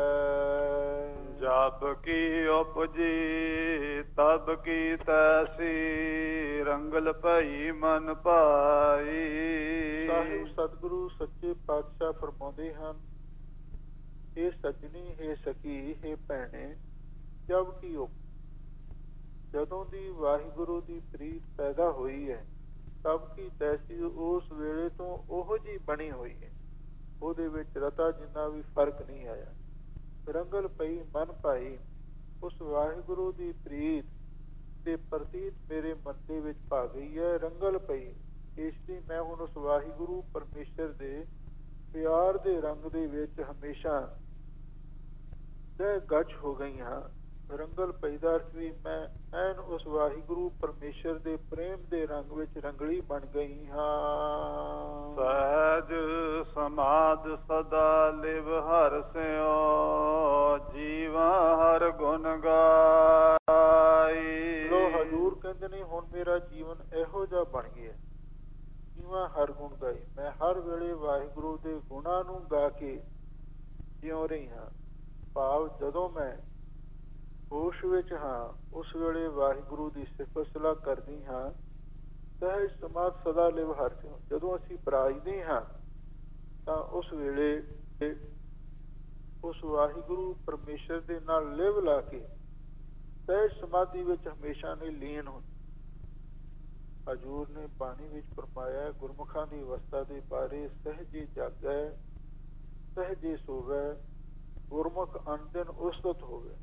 ਜਬ ਕੀ ਉਪਜੀ ਤਬ ਕੀ ਤੈਸੀ, ਰੰਗਲ ਭਈ ਮਨ ਭਾਈ। ਸਾਹਿਬ ਸਤਿਗੁਰੂ ਸੱਚੇ ਪਾਤਸ਼ਾਹ ਫਰਮਾਉਂਦੇ ਹਨ, ਇਹ ਸੱਜਣੀ ਹੈ ਸਖੀ ਹੈ ਭੈਣੇ, ਜਬ ਕੀ ਉਪ, ਜਦੋਂ ਦੀ ਵਾਹਿਗੁਰੂ ਦੀ ਪ੍ਰੀਤ ਪੈਦਾ ਹੋਈ ਹੈ, ਤਬ ਕੀ ਤੈਸੀ, ਉਸ ਵੇਲੇ ਤੋਂ ਉਹੋ ਜਿਹੀ ਬਣੀ ਹੋਈ ਹੈ। ਉਹਦੇ ਵਿੱਚ ਰਤਾ ਜਿੰਨਾ ਵੀ ਫਰਕ ਨਹੀਂ ਆਇਆ। ਰੰਗਲ ਪਈ ਮਨ ਭਾਈ, ਉਸ ਵਾਹਿਗੁਰੂ ਦੀ ਪ੍ਰੀਤ ਤੇ ਪ੍ਰਤੀਤ ਮੇਰੇ ਮਨ ਦੇ ਵਿੱਚ ਪਾ ਗਈ ਹੈ। ਰੰਗਲ ਪਈ, ਇਸ ਲਈ ਮੈਂ ਹੁਣ ਉਸ ਵਾਹਿਗੁਰੂ ਪਰਮੇਸ਼ਰ ਦੇ ਪਿਆਰ ਦੇ ਰੰਗ ਦੇ ਵਿੱਚ ਹਮੇਸ਼ਾ ਤਹਿ ਗੱਚ ਹੋ ਗਈ ਹਾਂ। ਰੰਗਲ ਪਈ ਦਾ ਅਰਥ ਵੀ ਮੈਂ ਐਨ ਉਸ ਵਾਹਿਗੁਰੂ ਪਰਮੇਸ਼ਰ ਦੇ ਪ੍ਰੇਮ ਦੇ ਰੰਗ ਵਿੱਚ ਰੰਗਲੀ ਬਣ ਗਈ ਹਾਂ। ਸਹਿਜ ਸਮਾਦ ਸਦਾ ਲਿਵ ਹਰ ਸਿਓ, ਜੀਵਾ ਹਰ ਗੁਣ ਗਾਈ। ਲੋ ਹਜ਼ੂਰ ਕਹਿੰਦੇ ਨੇ ਹੁਣ ਮੇਰਾ ਜੀਵਨ ਇਹੋ ਜਿਹਾ ਬਣ ਗਿਆ, ਜੀਵਾ ਹਰ ਗੁਣ ਗਾਈ। ਮੈਂ ਹਰ ਵੇਲੇ ਵਾਹਿਗੁਰੂ ਦੇ ਗੁਣਾਂ ਨੂੰ ਗਾ ਕੇ ਜਿਉਂ ਰਹੀ ਹਾਂ। ਭਾਵ ਜਦੋਂ ਮੈਂ ਹੋਸ਼ ਵਿੱਚ ਹਾਂ, ਉਸ ਵੇਲੇ ਵਾਹਿਗੁਰੂ ਦੀ ਸਿਫਤ ਸਲਾਹ ਕਰਦੀ ਹਾਂ। ਸਹਿਜ ਸਮਾਧ ਸਦਾ ਲਿਵ ਹਰ ਸਿਓ, ਜਦੋਂ ਅਸੀਂ ਪਰਾਜਦੇ ਹਾਂ ਤਾਂ ਉਸ ਵੇਲੇ ਉਸ ਵਾਹਿਗੁਰੂ ਪਰਮੇਸ਼ਰ ਦੇ ਨਾਲ ਲਿਵ ਲਾ ਕੇ ਸਹਿਜ ਸਮਾਧੀ ਵਿੱਚ ਹਮੇਸ਼ਾ ਨਹੀਂ ਲੀਨ ਹੁੰਦੇ। ਹਜ਼ੂਰ ਨੇ ਬਾਣੀ ਵਿੱਚ ਫਰਮਾਇਆ, ਗੁਰਮੁਖਾਂ ਦੀ ਅਵਸਥਾ ਦੇ ਬਾਰੇ, ਸਹਿਜੇ ਜਾਗੈ ਸਹਿਜੇ ਸੋਵੈ, ਗੁਰਮੁਖ ਅਨਦਿਨ ਉਸਤਤ ਹੋਵੇ।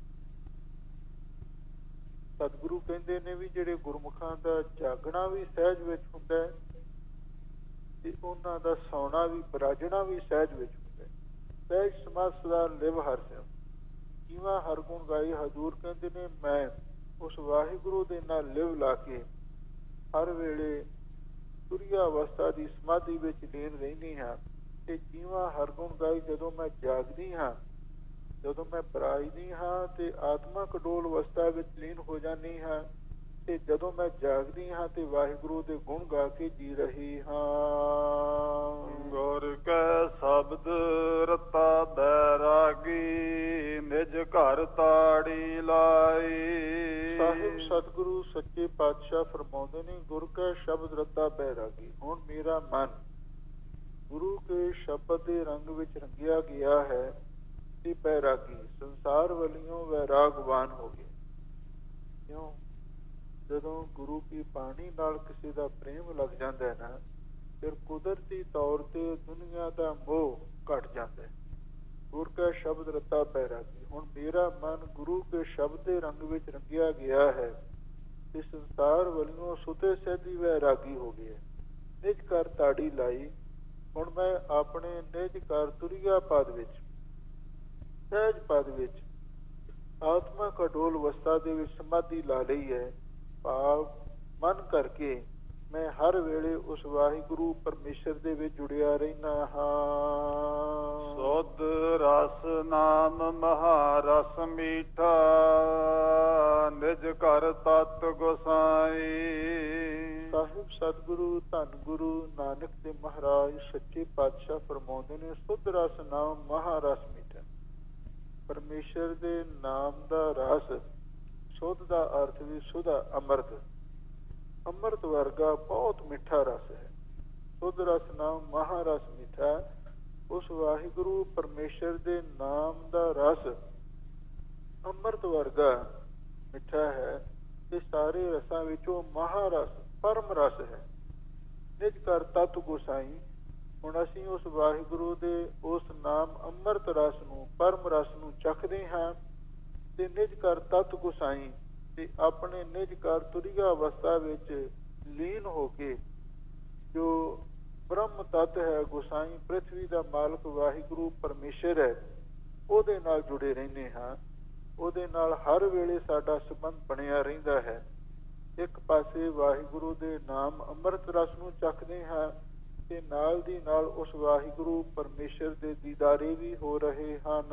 ਸਤਿਗੁਰੂ ਕਹਿੰਦੇ ਨੇ ਵੀ ਜਿਹੜੇ ਗੁਰਮੁਖਾਂ ਦਾ ਜਾਗਣਾ ਵੀ ਸਹਿਜ ਵਿੱਚ ਹੁੰਦਾ ਹੈ ਤੇ ਉਹਨਾਂ ਦਾ ਸੌਣਾ ਵੀ, ਬਰਾਜਣਾ ਵੀ ਸਹਿਜ ਵਿੱਚ ਹੁੰਦਾ ਹੈ। ਸਹਿਜ ਸਮਾਧ ਸਦਾ ਲਿਵ ਹਰ ਸਿਓ, ਜੀਵਾ ਹਰ ਗੁਣ ਗਾਈ। ਹਜ਼ੂਰ ਕਹਿੰਦੇ ਨੇ ਮੈਂ ਉਸ ਵਾਹਿਗੁਰੂ ਦੇ ਨਾਲ ਲਿਵ ਲਾ ਕੇ ਹਰ ਵੇਲੇ ਤੁਰਿਆ ਅਵਸਥਾ ਦੀ ਸਮਾਧੀ ਵਿੱਚ ਲੀਨ ਰਹਿੰਦੀ ਹਾਂ ਤੇ ਜੀਵਾ ਹਰ ਗੁਣ ਗਾਈ। ਜਦੋਂ ਮੈਂ ਜਾਗਦੀ ਹਾਂ, ਜਦੋਂ ਮੈਂ ਪਰਾਜਦੀ ਹਾਂ ਤੇ ਆਤਮਾ ਕਡੋਲ ਅਵਸਥਾ ਵਿੱਚ ਲੀਨ ਹੋ ਜਾਂਦੀ ਹਾਂ, ਤੇ ਜਦੋਂ ਮੈਂ ਜਾਗਦੀ ਹਾਂ ਤੇ ਵਾਹਿਗੁਰੂ ਦੇ ਗੁਣ ਗਾ ਕੇ ਜੀ ਰਹੀ ਹਾਂ। ਗੁਰ ਕੈ ਸ਼ਬਦ ਰਤਾ ਬੈਰਾਗੀ, ਨਿਜ ਘਰ ਤਾੜੀ ਲਾਈ। ਸਾਹਿਬ ਸਤਿਗੁਰੂ ਸੱਚੇ ਪਾਤਸ਼ਾਹ ਫਰਮਾਉਂਦੇ ਨੇ, ਗੁਰ ਕੈ ਸ਼ਬਦ ਰਤਾ ਬੈਰਾਗੀ। ਹੁਣ ਮੇਰਾ ਮਨ ਗੁਰੂ ਕੇ ਸ਼ਬਦ ਦੇ ਰੰਗ ਵਿੱਚ ਰੰਗਿਆ ਗਿਆ ਹੈ ਤੇ ਬੈਰਾਗੀ, ਸੰਸਾਰ ਵੱਲੋਂ ਵੈਰਾਗਵਾਨ ਹੋ ਗਿਆ। ਕਿਉਂ? ਜਦੋਂ ਗੁਰੂ ਕੀ ਬਾਣੀ ਨਾਲ ਕਿਸੇ ਦਾ ਪ੍ਰੇਮ ਲੱਗ ਜਾਂਦਾ ਹੈ ਨਾ, ਫਿਰ ਕੁਦਰਤੀ ਤੌਰ ਤੇ ਦੁਨੀਆ ਦਾ ਮੋਹ ਘਟ ਜਾਂਦਾ ਹੈ। ਗੁਰ ਕਾ ਸ਼ਬਦ ਰਤਾ ਬੈਰਾਗੀ। ਹੁਣ ਮੇਰਾ ਮਨ ਗੁਰੂ ਕੇ ਸ਼ਬਦ ਦੇ ਰੰਗ ਵਿੱਚ ਰੰਗਿਆ ਗਿਆ ਹੈ ਤੇ ਸੰਸਾਰ ਵੱਲੋਂ ਸੁਤੇ ਸਹਿਜੀ ਵੈਰਾਗੀ ਹੋ ਗਿਆ। ਨਿਜ ਕਰ ਤਾੜੀ ਲਾਈ। ਹੁਣ ਮੈਂ ਆਪਣੇ ਨਿਜ ਕਰ ਤੁਰਿਆ ਪਦ ਵਿੱਚ, ਸਹਿਜ ਪਦ ਵਿੱਚ ਆਤਮਕ ਅਡੋਲ ਅਵਸਥਾ ਦੇ ਵਿੱਚ ਸਮਾਧੀ ਲਾ ਲਈ ਹੈ। ਭਾਵ ਮਨ ਕਰਕੇ ਮੈਂ ਹਰ ਵੇਲੇ ਉਸ ਵਾਹਿਗੁਰੂ ਪਰਮੇਸ਼ਰ ਦੇ ਵਿੱਚ ਜੁੜਿਆ ਰਹਿਣਾ ਹਾਂ। ਸੁਧ ਰਸ ਨਾਮ ਮਹਾਰਸ ਮੀਠਾ, ਨਿਜ ਘਰ ਤਤ ਗੁਸਾਈ। ਸਾਹਿਬ ਸਤਿਗੁਰੂ ਧੰਨ ਗੁਰੂ ਨਾਨਕ ਦੇ ਮਹਾਰਾਜ ਸੱਚੇ ਪਾਤਸ਼ਾਹ ਫਰਮਾਉਂਦੇ ਨੇ, ਸੁਧ ਰਸ ਨਾਮ ਮਹਾਰਸ ਮੀਠਾ। ਪਰਮੇਸ਼ਰ ਦੇ ਨਾਮ ਦਾ ਰਸ, ਸੁਧ ਦਾ ਅਰਥ ਵੀ ਸੁਧਾ, ਅੰਮ੍ਰਿਤ, ਅੰਮ੍ਰਿਤ ਵਰਗਾ ਬਹੁਤ ਮਿੱਠਾ ਰਸ ਹੈ। ਸੁਧ ਰਸ ਨਾਮ ਮਹਾਰਸ ਮਿੱਠਾ। ਉਸ ਵਾਹਿਗੁਰੂ ਪਰਮੇਸ਼ਰ ਦੇ ਨਾਮ ਦਾ ਰਸ ਅੰਮ੍ਰਿਤ ਵਰਗਾ ਮਿੱਠਾ ਹੈ ਤੇ ਸਾਰੇ ਰਸਾਂ ਵਿੱਚੋਂ ਮਹਾਰਸ ਪਰਮ ਰਸ ਹੈ। ਨਿਜ ਕਰ ਤਤ ਗੁਸਾਈ। ਹੁਣ ਅਸੀਂ ਉਸ ਵਾਹਿਗੁਰੂ ਦੇ ਉਸ ਨਾਮ ਅੰਮ੍ਰਿਤ ਰਸ ਨੂੰ, ਪਰਮ ਰਸ ਨੂੰ ਚੱਖਦੇ ਹਾਂ ਤੇ ਨਿਜ ਕਰ ਤਤ ਗੁਸਾਈ ਤੇ ਆਪਣੇ ਨਿਜ ਕਰ ਤੁਰਿਆ ਅਵਸਥਾ ਵਿੱਚ ਲੀਨ ਹੋ ਕੇ ਜੋ ਬ੍ਰਹਮ ਤੱਤ ਹੈ, ਗੁਸਾਈ ਪ੍ਰਿਥਵੀ ਦਾ ਮਾਲਕ ਵਾਹਿਗੁਰੂ ਪਰਮੇਸ਼ਰ ਹੈ, ਉਹਦੇ ਨਾਲ ਜੁੜੇ ਰਹਿੰਦੇ ਹਾਂ। ਉਹਦੇ ਨਾਲ ਹਰ ਵੇਲੇ ਸਾਡਾ ਸੰਬੰਧ ਬਣਿਆ ਰਹਿੰਦਾ ਹੈ। ਇੱਕ ਪਾਸੇ ਵਾਹਿਗੁਰੂ ਦੇ ਨਾਮ ਅੰਮ੍ਰਿਤ ਰਸ ਨੂੰ ਚੱਖਦੇ ਹਾਂ ਤੇ ਨਾਲ ਦੀ ਨਾਲ ਉਸ ਵਾਹਿਗੁਰੂ ਪਰਮੇਸ਼ਰ ਦੇ ਦੀਦਾਰੇ ਵੀ ਹੋ ਰਹੇ ਹਨ।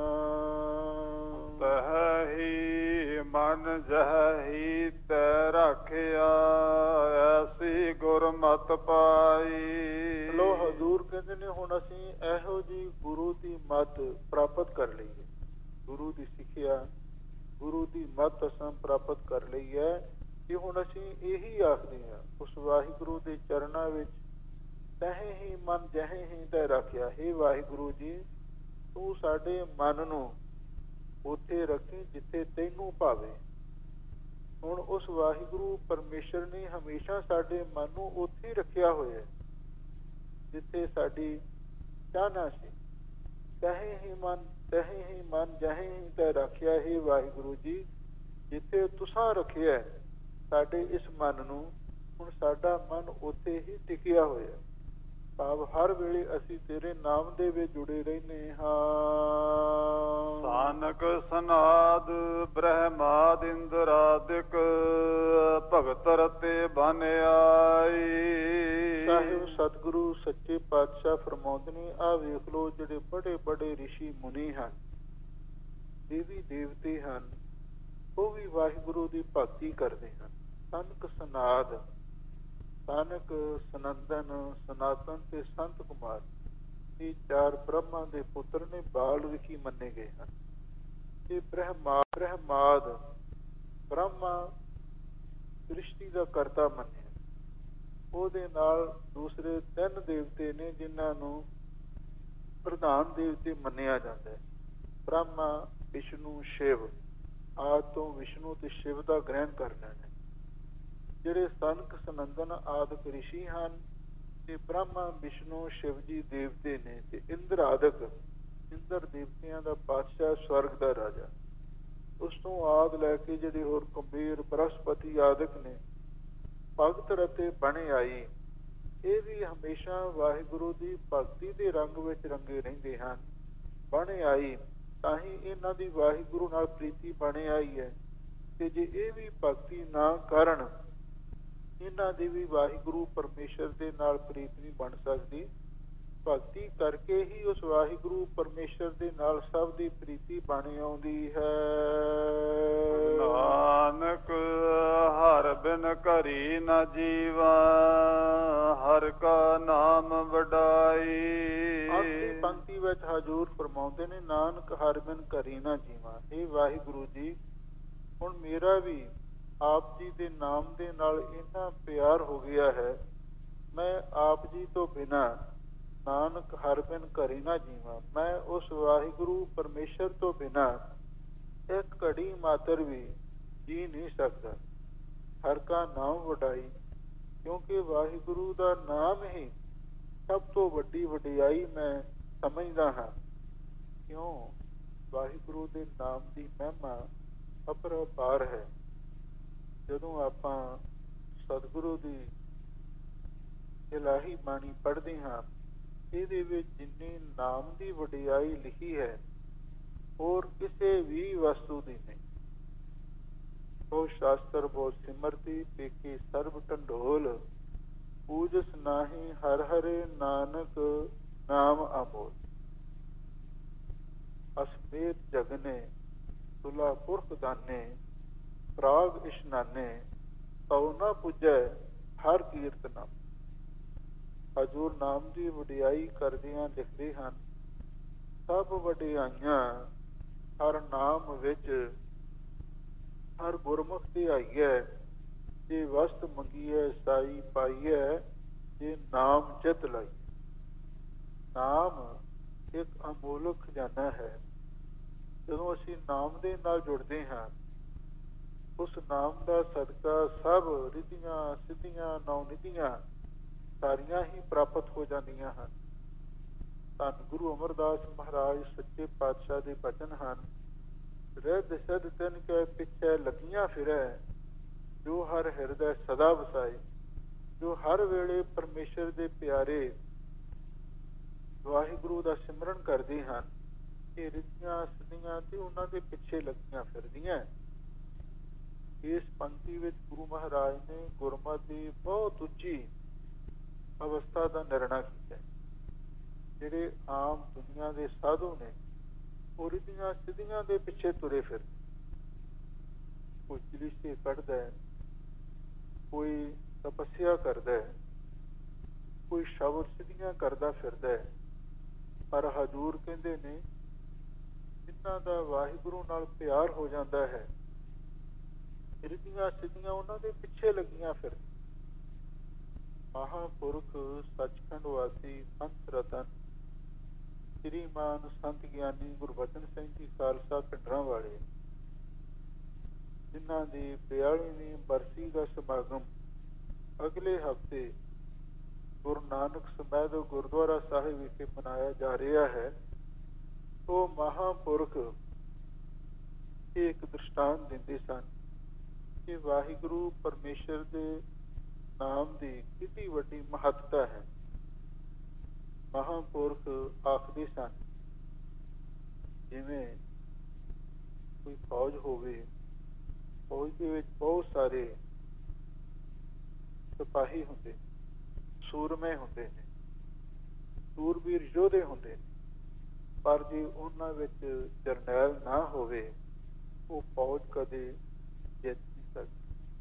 ਤਹਿ ਮਨ ਜਹੀ ਤੈ ਰਾਖਿਆ, ਐਸੀ ਗੁਰਮਤਿ ਪਾਈ। ਲੋ ਹਜ਼ੂਰ ਕਹਿੰਦੇ ਨੇ ਹੁਣ ਅਸੀਂ ਇਹੋ ਜੀ ਗੁਰੂ ਦੀ ਮੱਤ ਪ੍ਰਾਪਤ ਕਰ ਲਈ ਹੈ। ਗੁਰੂ ਦੀ ਸਿੱਖਿਆ, ਗੁਰੂ ਦੀ ਮੱਤ ਅਸੀਂ ਪ੍ਰਾਪਤ ਕਰ ਲਈ ਹੈ ਕਿ ਹੁਣ ਅਸੀਂ ਇਹੀ ਆਖਦੇ ਹਾਂ ਉਸ ਵਾਹਿਗੁਰੂ ਦੇ ਚਰਨਾਂ ਵਿੱਚ, ਤਹਿ ਹੀ ਮਨ ਜਹੇ ਹੀ ਤੈ ਰੱਖਿਆ। ਹੇ ਵਾਹਿਗੁਰੂ ਜੀ, ਤੂੰ ਸਾਡੇ ਮਨ ਨੂੰ ਉੱਥੇ ਰੱਖੀ ਜਿੱਥੇ ਤੈਨੂੰ ਭਾਵੇ। ਹੁਣ ਉਸ ਵਾਹਿਗੁਰੂ ਪਰਮੇਸ਼ਰ ਨੇ ਹਮੇਸ਼ਾ ਸਾਡੇ ਮਨ ਨੂੰ ਉੱਥੇ ਹੀ ਰੱਖਿਆ ਹੋਇਆ ਜਿੱਥੇ ਸਾਡੀ ਚਾਹਨਾ ਸੀ। ਤਹਿ ਹੀ ਮਨ ਤਹਿ ਹੀ ਮਨ ਜਹੇ ਹੀ ਤੈ ਰੱਖਿਆ। ਹੇ ਵਾਹਿਗੁਰੂ ਜੀ, ਜਿੱਥੇ ਤੁਸਾਂ ਰੱਖਿਆ ਸਾਡੇ ਇਸ ਮਨ ਨੂੰ, ਹੁਣ ਸਾਡਾ ਮਨ ਉੱਥੇ ਹੀ ਟਿਕਿਆ ਹੋਇਆ। ਭਾਵ ਹਰ ਵੇਲੇ ਅਸੀਂ ਤੇਰੇ ਨਾਮ ਦੇ ਵਿੱਚ ਜੁੜੇ ਰਹਿੰਦੇ ਹਾਂ। ਸਾਨਕ ਸਨਾਦ ਬ੍ਰਹਮਾਦ ਇੰਦਰਾਦਿਕ, ਭਗਤ ਰਤੇ ਬਨ ਆਈ। ਸਾਹਿਬ ਸਤਿਗੁਰੂ ਸੱਚੇ ਪਾਤਸ਼ਾਹ ਫਰਮਾਉਂਦੇ ਨੇ, ਆਹ ਵੇਖ ਲੋ ਜਿਹੜੇ ਬੜੇ ਬੜੇ ਰਿਸ਼ੀ ਮੁਨੀ ਹਨ, ਦੇਵੀ ਦੇਵਤੇ ਹਨ, ਉਹ ਵੀ ਵਾਹਿਗੁਰੂ ਦੀ ਭਗਤੀ ਕਰਦੇ ਹਨ। ਸਨਕ ਸਨਾਦ, ਸਨਕ, ਸਨੰਦਨ, ਸਨਾਤਨ ਤੇ ਸੰਤ ਕੁਮਾਰ, ਇਹ ਚਾਰ ਬ੍ਰਹਮਾ ਦੇ ਪੁੱਤਰ ਨੇ, ਬਾਲ ਰਿਸ਼ੀ ਮੰਨੇ ਗਏ ਹਨ। ਇਹ ਬ੍ਰਹਮਾ ਬ੍ਰਹਮਾਦ, ਬ੍ਰਹਮਾ ਸ੍ਰਿਸ਼ਟੀ ਦਾ ਕਰਤਾ ਮੰਨਿਆ। ਉਹਦੇ ਨਾਲ ਦੂਸਰੇ ਤਿੰਨ ਦੇਵਤੇ ਨੇ ਜਿਨ੍ਹਾਂ ਨੂੰ ਪ੍ਰਧਾਨ ਦੇਵਤੇ ਮੰਨਿਆ ਜਾਂਦਾ ਹੈ। ਬ੍ਰਹਮਾ, ਵਿਸ਼ਨੂੰ, ਸ਼ਿਵ। ਆਦਿ ਤੋਂ ਵਿਸ਼ਨੂੰ ਤੇ ਸ਼ਿਵ ਦਾ ਗ੍ਰਹਿਣ ਕਰ ਲੈਣਾ। ਜਿਹੜੇ ਸਨਕ ਸਨੰਦਨ ਆਦਿਕ ਰਿਸ਼ੀ ਹਨ ਤੇ ਬ੍ਰਹਮਾ, ਵਿਸ਼ਨੂੰ, ਸ਼ਿਵ ਜੀ ਦੇਵਤੇ ਨੇ ਤੇ ਇੰਦਰ ਆਦਿਕ, ਇੰਦਰ ਦੇਵਤਿਆਂ ਦਾ ਪਾਤਸ਼ਾਹ, ਸਵਰਗ ਦਾ ਰਾਜਾ। ਉਸ ਤੋਂ ਆਦ ਲੈ ਕੇ ਜਿਹੜੇ ਹੋਰ ਕੁਬੇਰ, ਬ੍ਰਹਸਪਤੀ ਆਦਿਕ ਨੇ, ਭਗਤ ਰਤੇ ਬਣੇ ਆਈ। ਇਹ ਵੀ ਹਮੇਸ਼ਾ ਵਾਹਿਗੁਰੂ ਦੀ ਭਗਤੀ ਦੇ ਰੰਗ ਵਿੱਚ ਰੰਗੇ ਰਹਿੰਦੇ ਹਨ। ਬਣੇ ਆਈ ਤਾਂ ਹੀ ਇਹਨਾਂ ਦੀ ਵਾਹਿਗੁਰੂ ਨਾਲ ਪ੍ਰੀਤੀ ਬਣੇ ਆਈ ਹੈ। ਤੇ ਜੇ ਇਹ ਵੀ ਭਗਤੀ ਨਾ ਕਰਨ, ਇਹਨਾਂ ਦੀ ਵੀ ਵਾਹਿਗੁਰੂ ਪਰਮੇਸ਼ਰ ਦੇ ਨਾਲ ਪ੍ਰੀਤ ਨਹੀਂ ਬਣ ਸਕਦੀ। ਭਗਤੀ ਕਰਕੇ ਹੀ ਉਸ ਵਾਹਿਗੁਰੂ ਪਰਮੇਸ਼ਰ ਦੇ ਨਾਲ ਸਭ ਦੀ ਪ੍ਰੀਤੀ ਬਣ ਆਉਂਦੀ ਹੈ। ਨਾਨਕ ਹਰ ਬਿਨ ਘਰੀ ਨ ਜੀਵਾ, ਹਰ ਕਾ ਨਾਮ ਵਡਾਈ। ਆਖਰੀ ਪੰਕਤੀ ਵਿੱਚ ਹਜ਼ੂਰ ਫਰਮਾਉਂਦੇ ਨੇ, ਨਾਨਕ ਹਰ ਬਿਨ ਘਰੀ ਨਾ ਜੀਵਾ। ਇਹ ਵਾਹਿਗੁਰੂ ਜੀ, ਹੁਣ ਮੇਰਾ ਵੀ ਆਪ ਜੀ ਦੇ ਨਾਮ ਦੇ ਨਾਲ ਇੰਨਾ ਪਿਆਰ ਹੋ ਗਿਆ ਹੈ, ਮੈਂ ਆਪ ਜੀ ਤੋਂ ਬਿਨਾਂ, ਨਾਨਕ ਹਰ ਬਿਨ ਘਰੀ ਨਾ ਜੀਵਾਂ, ਮੈਂ ਉਸ ਵਾਹਿਗੁਰੂ ਪਰਮੇਸ਼ਰ ਤੋਂ ਬਿਨਾਂ ਇੱਕ ਘੜੀ ਮਾਤਰ ਵੀ ਜੀ ਨਹੀਂ ਸਕਦਾ। ਹਰ ਕਾ ਨਾਮ ਵਡਾਈ, ਕਿਉਂਕਿ ਵਾਹਿਗੁਰੂ ਦਾ ਨਾਮ ਹੀ ਸਭ ਤੋਂ ਵੱਡੀ ਵਡਿਆਈ ਮੈਂ ਸਮਝਦਾ ਹਾਂ। ਕਿਉਂ? ਵਾਹਿਗੁਰੂ ਦੇ ਨਾਮ ਦੀ ਮਹਿਮਾ ਅਪਰੰਪਾਰ ਹੈ। ਜਦੋਂ ਆਪਾਂ ਸਤਿਗੁਰੂ ਦੀ ਇਲਾਹੀ ਬਾਣੀ ਪੜ੍ਹਦੇ ਹਾਂ, ਇਹਦੇ ਵਿੱਚ ਜਿੰਨੀ ਨਾਮ ਦੀ ਵਡਿਆਈ ਲਿਖੀ ਹੈ ਹੋਰ ਕਿਸੇ ਵੀ ਵਸਤੂ ਦੀ ਨਹੀਂ। ਉਹ ਸ਼ਾਸਤਰ ਬਹੁਤ ਸਿਮਰਤੀ ਪੇਖੀ ਸਰਬ ਢੰਡੋਲ, ਪੂਜਸ ਨਾਹੀ ਹਰ ਹਰੇ ਨਾਨਕ ਨਾਮ ਅਮੋਲ। ਅਸਮੇਤ ਜਗਨੇ ਤੁਲਾ ਪੁਰਖ ਦਾਨੇ, ਪ੍ਰਾਗ ਇਸ਼ਨਾਨੇ ਤਉ ਨਾ ਪੁੱਜੈ ਹਰ ਕੀਰਤਨ। ਹਜ਼ੂਰ ਨਾਮ ਦੀ ਵਡਿਆਈ ਕਰਦਿਆਂ ਲਿਖਦੇ ਹਨ, ਸਭ ਵਡਿਆਈਆਂ ਹਰ ਨਾਮ ਵਿੱਚ, ਹਰ ਗੁਰਮੁਖ ਤੇ ਆਈਐ। ਜੇ ਵਸਤ ਮੰਗੀਐ ਸਾਈ ਪਾਈਐ, ਜੇ ਨਾਮ ਚਿਤ ਲਾਈ। ਨਾਮ ਇੱਕ ਅਮੋਲਕ ਖਜ਼ਾਨਾ ਹੈ। ਜਦੋਂ ਅਸੀਂ ਨਾਮ ਦੇ ਨਾਲ ਜੁੜਦੇ ਹਾਂ, ਉਸ ਨਾਮ ਦਾ ਸਦਕਾ ਸਭ ਰਿੱਧੀਆਂ ਸਿੱਧੀਆਂ ਨੌ ਨਿਧੀਆਂ ਸਾਰੀਆਂ ਹੀ ਪ੍ਰਾਪਤ ਹੋ ਜਾਂਦੀਆਂ ਹਨ। ਧੰਨ ਗੁਰੂ ਅਮਰਦਾਸ ਮਹਾਰਾਜ ਸੱਚੇ ਪਾਤਸ਼ਾਹ ਦੇ ਬਚਨ ਹਨ, ਰਿੱਧ ਸਿੱਧ ਤਿਨ ਕੇ ਪਿੱਛੇ ਲੱਗੀਆਂ ਫਿਰੈ, ਜੋ ਹਰ ਹਿਰਦੈ ਸਦਾ ਵਸਾਏ। ਜੋ ਹਰ ਵੇਲੇ ਪਰਮੇਸ਼ਰ ਦੇ ਪਿਆਰੇ ਵਾਹਿਗੁਰੂ ਦਾ ਸਿਮਰਨ ਕਰਦੇ ਹਨ, ਇਹ ਰਿੱਧੀਆਂ ਸਿੱਧੀਆਂ ਤੇ ਉਹਨਾਂ ਦੇ ਪਿੱਛੇ ਲੱਗੀਆਂ ਫਿਰਦੀਆਂ। ਇਸ ਪੰਕਤੀ ਵਿੱਚ ਗੁਰੂ ਮਹਾਰਾਜ ਨੇ ਗੁਰਮਤਿ ਦੀ ਬਹੁਤ ਉੱਚੀ ਅਵਸਥਾ ਦਾ ਨਿਰਣਾ ਕੀਤਾ। ਜਿਹੜੇ ਆਮ ਦੁਨੀਆ ਦੇ ਸਾਧੂ ਨੇ, ਉਹ ਰਿੱਧੀਆਂ ਸਿੱਧੀਆਂ ਦੇ ਪਿੱਛੇ ਤੁਰੇ ਫਿਰਦੇ। ਕੋਈ ਚਲੀਸੇ ਕੱਢਦਾ ਹੈ, ਕੋਈ ਤਪੱਸਿਆ ਕਰਦਾ ਹੈ, ਕੋਈ ਸ਼ਬਦ ਸਿੱਧੀਆਂ ਕਰਦਾ ਫਿਰਦਾ ਹੈ। ਪਰ ਹਜ਼ੂਰ ਕਹਿੰਦੇ ਨੇ, ਜਿਨ੍ਹਾਂ ਦਾ ਵਾਹਿਗੁਰੂ ਨਾਲ ਪਿਆਰ ਹੋ ਜਾਂਦਾ ਹੈ, ਰਿੱਧੀਆਂ ਸਿੱਧੀਆਂ ਉਹਨਾਂ ਦੇ ਪਿੱਛੇ ਲੱਗੀਆਂ ਫਿਰਦੀਆਂ। ਮਹਾਂਪੁਰਖ ਸੱਚਖੰਡ ਵਾਸੀ ਸੰਤ ਰਤਨ ਸ਼੍ਰੀਮਾਨ ਸੰਤ ਗਿਆਨੀ ਗੁਰਬਚਨ ਸਿੰਘ ਜੀ ਖਾਲਸਾ ਪਿੰਡਰਾਂ ਵਾਲੇ, ਜਿਨ੍ਹਾਂ ਦੀ ਬਿਆਲੀਵੀਂ ਬਰਸੀ ਦਾ ਸਮਾਗਮ ਅਗਲੇ ਹਫ਼ਤੇ ਗੁਰੂ ਨਾਨਕ ਸਮੇਤ ਗੁਰਦੁਆਰਾ ਸਾਹਿਬ ਵਿਖੇ ਮਨਾਇਆ ਜਾ ਰਿਹਾ ਹੈ, ਉਹ ਮਹਾਂਪੁਰਖ ਇੱਕ ਦ੍ਰਿਸ਼ਟਾਂਤ ਦਿੰਦੇ ਸਨ ਕਿ ਵਾਹਿਗੁਰੂ ਪਰਮੇਸ਼ਰ ਦੇ ਨਾਮ ਦੀ ਕਿੰਨੀ ਵੱਡੀ ਮਹੱਤਤਾ ਹੈ। ਮਹਾਂਪੁਰਖ ਆਖਦੇ ਸਨ, ਜਿਵੇਂ ਕੋਈ ਫੌਜ ਹੋਵੇ, ਫੌਜ ਦੇ ਵਿੱਚ ਬਹੁਤ ਸਾਰੇ ਸਿਪਾਹੀ ਹੁੰਦੇ, ਸੂਰਮੇ ਹੁੰਦੇ ਨੇ, ਸੂਰਬੀਰ ਯੋਧੇ ਹੁੰਦੇ ਨੇ, ਪਰ ਜੇ ਉਹਨਾਂ ਵਿੱਚ ਜਰਨੈਲ ਨਾ ਹੋਵੇ, ਉਹ ਫੌਜ ਕਦੇ ਜਿੱਤ ਨਹੀਂ ਸਕਦੀ।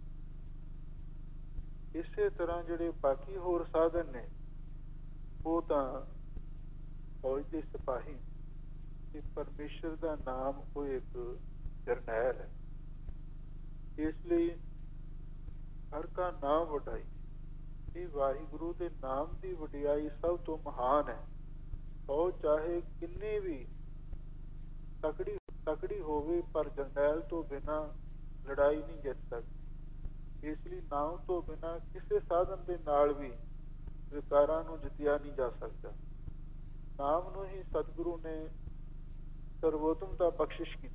ਇਸੇ ਤਰ੍ਹਾਂ ਜਿਹੜੇ ਬਾਕੀ ਹੋਰ ਸਾਧਨ ਨੇ, ਉਹ ਤਾਂ ਫੌਜ ਦੇ ਸਿਪਾਹੀ ਤੇ ਪਰਮੇਸ਼ਰ ਦਾ ਨਾਮ ਉਹ ਇੱਕ ਜਰਨੈਲ ਹੈ। ਇਸ ਲਈ ਹਰ ਕਾ ਨਾਮ ਵਡਾਈ, ਇਹ ਵਾਹਿਗੁਰੂ ਦੇ ਨਾਮ ਦੀ ਵਡਿਆਈ ਸਭ ਤੋਂ ਮਹਾਨ ਹੈ। ਫੌਜ ਚਾਹੇ ਕਿੰਨੀ ਵੀ ਤਕੜੀ ਤਕੜੀ ਹੋਵੇ, ਪਰ ਜਰਨੈਲ ਤੋਂ ਬਿਨਾਂ ਲੜਾਈ ਨਹੀਂ ਜਿੱਤ ਸਕਦੀ। ਇਸ ਲਈ ਨਾਮ ਤੋਂ ਬਿਨਾਂ ਕਿਸੇ ਸਾਧਨ ਦੇ ਨਾਲ ਵੀ ਵਿਕਾਰਾਂ ਨੂੰ ਜਿੱਤਿਆ ਨਹੀਂ ਜਾ ਸਕਦਾ। ਨਾਮ ਨੂੰ ਹੀ ਸਤਿਗੁਰੂ ਨੇ ਸਰਵੋਤਮਤਾ ਬਖਸ਼ਿਸ਼ ਕੀਤੀ।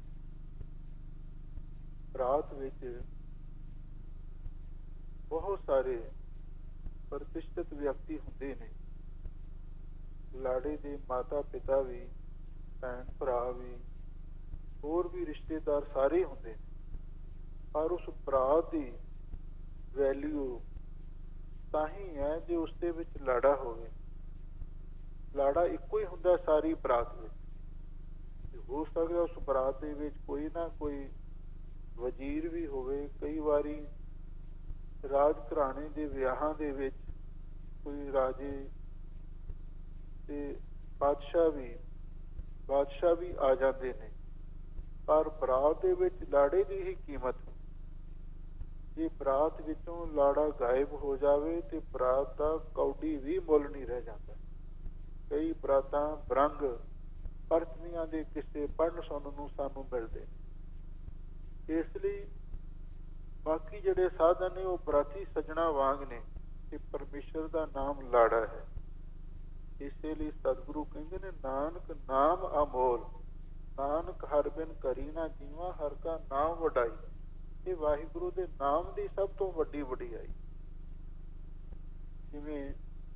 ਰਾਤ ਵਿੱਚ ਬਹੁਤ ਸਾਰੇ ਪ੍ਰਤਿਸ਼ਠਿਤ ਵਿਅਕਤੀ ਹੁੰਦੇ ਨੇ, ਲਾੜੇ ਦੇ ਮਾਤਾ ਪਿਤਾ ਵੀ, ਭੈਣ ਭਰਾ ਵੀ, ਹੋਰ ਵੀ ਰਿਸ਼ਤੇਦਾਰ ਸਾਰੇ ਹੁੰਦੇ ਨੇ, ਪਰ ਉਸ ਬਰਾਤ ਦੀ ਵੈਲਿਊ ਤਾਂ ਹੀ ਹੈ ਜੇ ਉਸਦੇ ਵਿੱਚ ਲਾੜਾ ਹੋਵੇ। ਲਾੜਾ ਇੱਕੋ ਹੀ ਹੁੰਦਾ ਸਾਰੀ ਬਰਾਤ ਵਿੱਚ। ਹੋ ਸਕਦਾ ਉਸ ਬਰਾਤ ਦੇ ਵਿੱਚ ਕੋਈ ਨਾ ਕੋਈ ਵਜ਼ੀਰ ਵੀ ਹੋਵੇ। ਕਈ ਵਾਰੀ ਰਾਜ ਘਰਾਣੇ ਦੇ ਵਿਆਹਾਂ ਦੇ ਵਿੱਚ ਕੋਈ ਰਾਜੇ ਤੇ ਬਾਦਸ਼ਾਹ ਵੀ ਬਾਦਸ਼ਾਹ ਵੀ ਆ ਜਾਂਦੇ ਨੇ, ਪਰ ਬਰਾਤ ਦੇ ਵਿੱਚ ਲਾੜੇ ਦੀ ਹੀ ਕੀਮਤ। ਜੇ ਬਰਾਤ ਵਿੱਚੋਂ ਲਾੜਾ ਗਾਇਬ ਹੋ ਜਾਵੇ ਤੇ ਬਰਾਤ ਦਾ ਕੌਡੀ ਵੀ ਮੁੱਲ ਨਹੀਂ ਰਹਿ ਜਾਂਦਾ। ਕਈ ਬਰਾਤਾਂ ਬਰੰਗ ਪਰਚਮੀਆਂ ਦੇ ਕਿੱਸੇ ਪੜ੍ਹਨ ਸੁਣਨ ਨੂੰ ਸਾਨੂੰ ਮਿਲਦੇ। ਇਸ ਲਈ ਬਾਕੀ ਜਿਹੜੇ ਸਾਧਨ ਨੇ ਉਹ ਬਰਾਤੀ ਸੱਜਣਾ ਵਾਂਗ ਨੇ ਕਿ ਪਰਮੇਸ਼ਰ ਦਾ ਨਾਮ ਲਾੜਾ ਹੈ। ਇਸੇ ਲਈ ਸਤਿਗੁਰੂ ਕਹਿੰਦੇ ਨੇ, ਨਾਨਕ ਨਾਮ ਅਮੋਲ, ਨਾਨਕ ਹਰ ਬਿਨ ਕਰੀ ਨਾ ਜੀਵਾਂ, ਹਰ ਕਾ ਨਾਮ ਵਡਾਈ। ਇਹ ਵਾਹਿਗੁਰੂ ਦੇ ਨਾਮ ਦੀ ਸਭ ਤੋਂ ਵੱਡੀ ਵਡਿਆਈ। ਜਿਵੇਂ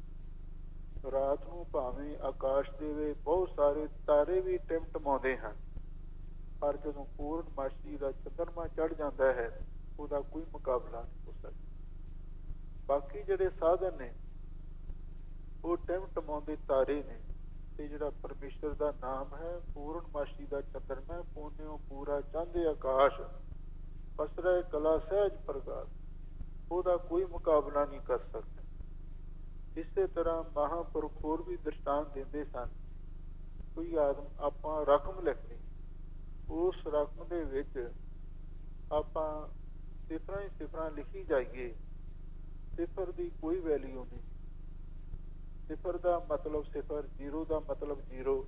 ਰਾਤ ਨੂੰ ਭਾਵੇਂ ਆਕਾਸ਼ ਦੇ ਵਿੱਚ ਬਹੁਤ ਸਾਰੇ ਤਾਰੇ ਵੀ ਟਿਮਟਮਾਉਂਦੇ ਹਨ, ਪਰ ਜਦੋਂ ਪੂਰਨਮਾਸ਼ੀ ਦਾ ਚੰਦਰਮਾ ਚੜ੍ਹ ਜਾਂਦਾ ਹੈ ਉਹਦਾ ਕੋਈ ਮੁਕਾਬਲਾ ਨਹੀਂ ਹੋ ਸਕਦਾ। ਬਾਕੀ ਜਿਹੜੇ ਸਾਧਨ ਨੇ ਉਹ ਟਿਮਟਮਾਉਂਦੇ ਤਾਰੇ ਨੇ, ਤੇ ਜਿਹੜਾ ਪਰਮੇਸ਼ਰ ਦਾ ਨਾਮ ਹੈ ਪੂਰਨਮਾਸ਼ੀ ਦਾ ਚੰਦਰਮਾ, ਪੂਨਿਓ ਪੂਰਾ ਚਾਂਦੇ ਆਕਾਸ਼, ਪਸਰੇ ਕਲਾ ਸਹਿਜ ਪ੍ਰਗਾਸ, ਉਹਦਾ ਕੋਈ ਮੁਕਾਬਲਾ ਨਹੀਂ ਕਰ ਸਕਦਾ। ਇਸੇ ਤਰ੍ਹਾਂ ਮਹਾਂਪੁਰਖ ਹੋਰ ਵੀ ਦ੍ਰਿਸ਼ਟਾਂਤ ਦਿੰਦੇ ਸਨ। ਕੋਈ ਆਦਮ ਆਪਾਂ ਰਕਮ ਲਿਖਣੀ, ਉਸ ਰਕਮ ਦੇ ਵਿੱਚ ਆਪਾਂ ਸਿਫਰਾਂ ਹੀ ਸਿਫਰਾਂ ਲਿਖੀ ਜਾਈਏ, ਸਿਫਰ ਦੀ ਕੋਈ ਵੈਲਿਊ ਨਹੀਂ। ਸਿਫਰ ਦਾ ਮਤਲਬ ਸਿਫਰ, ਜ਼ੀਰੋ ਦਾ ਮਤਲਬ ਜ਼ੀਰੋ।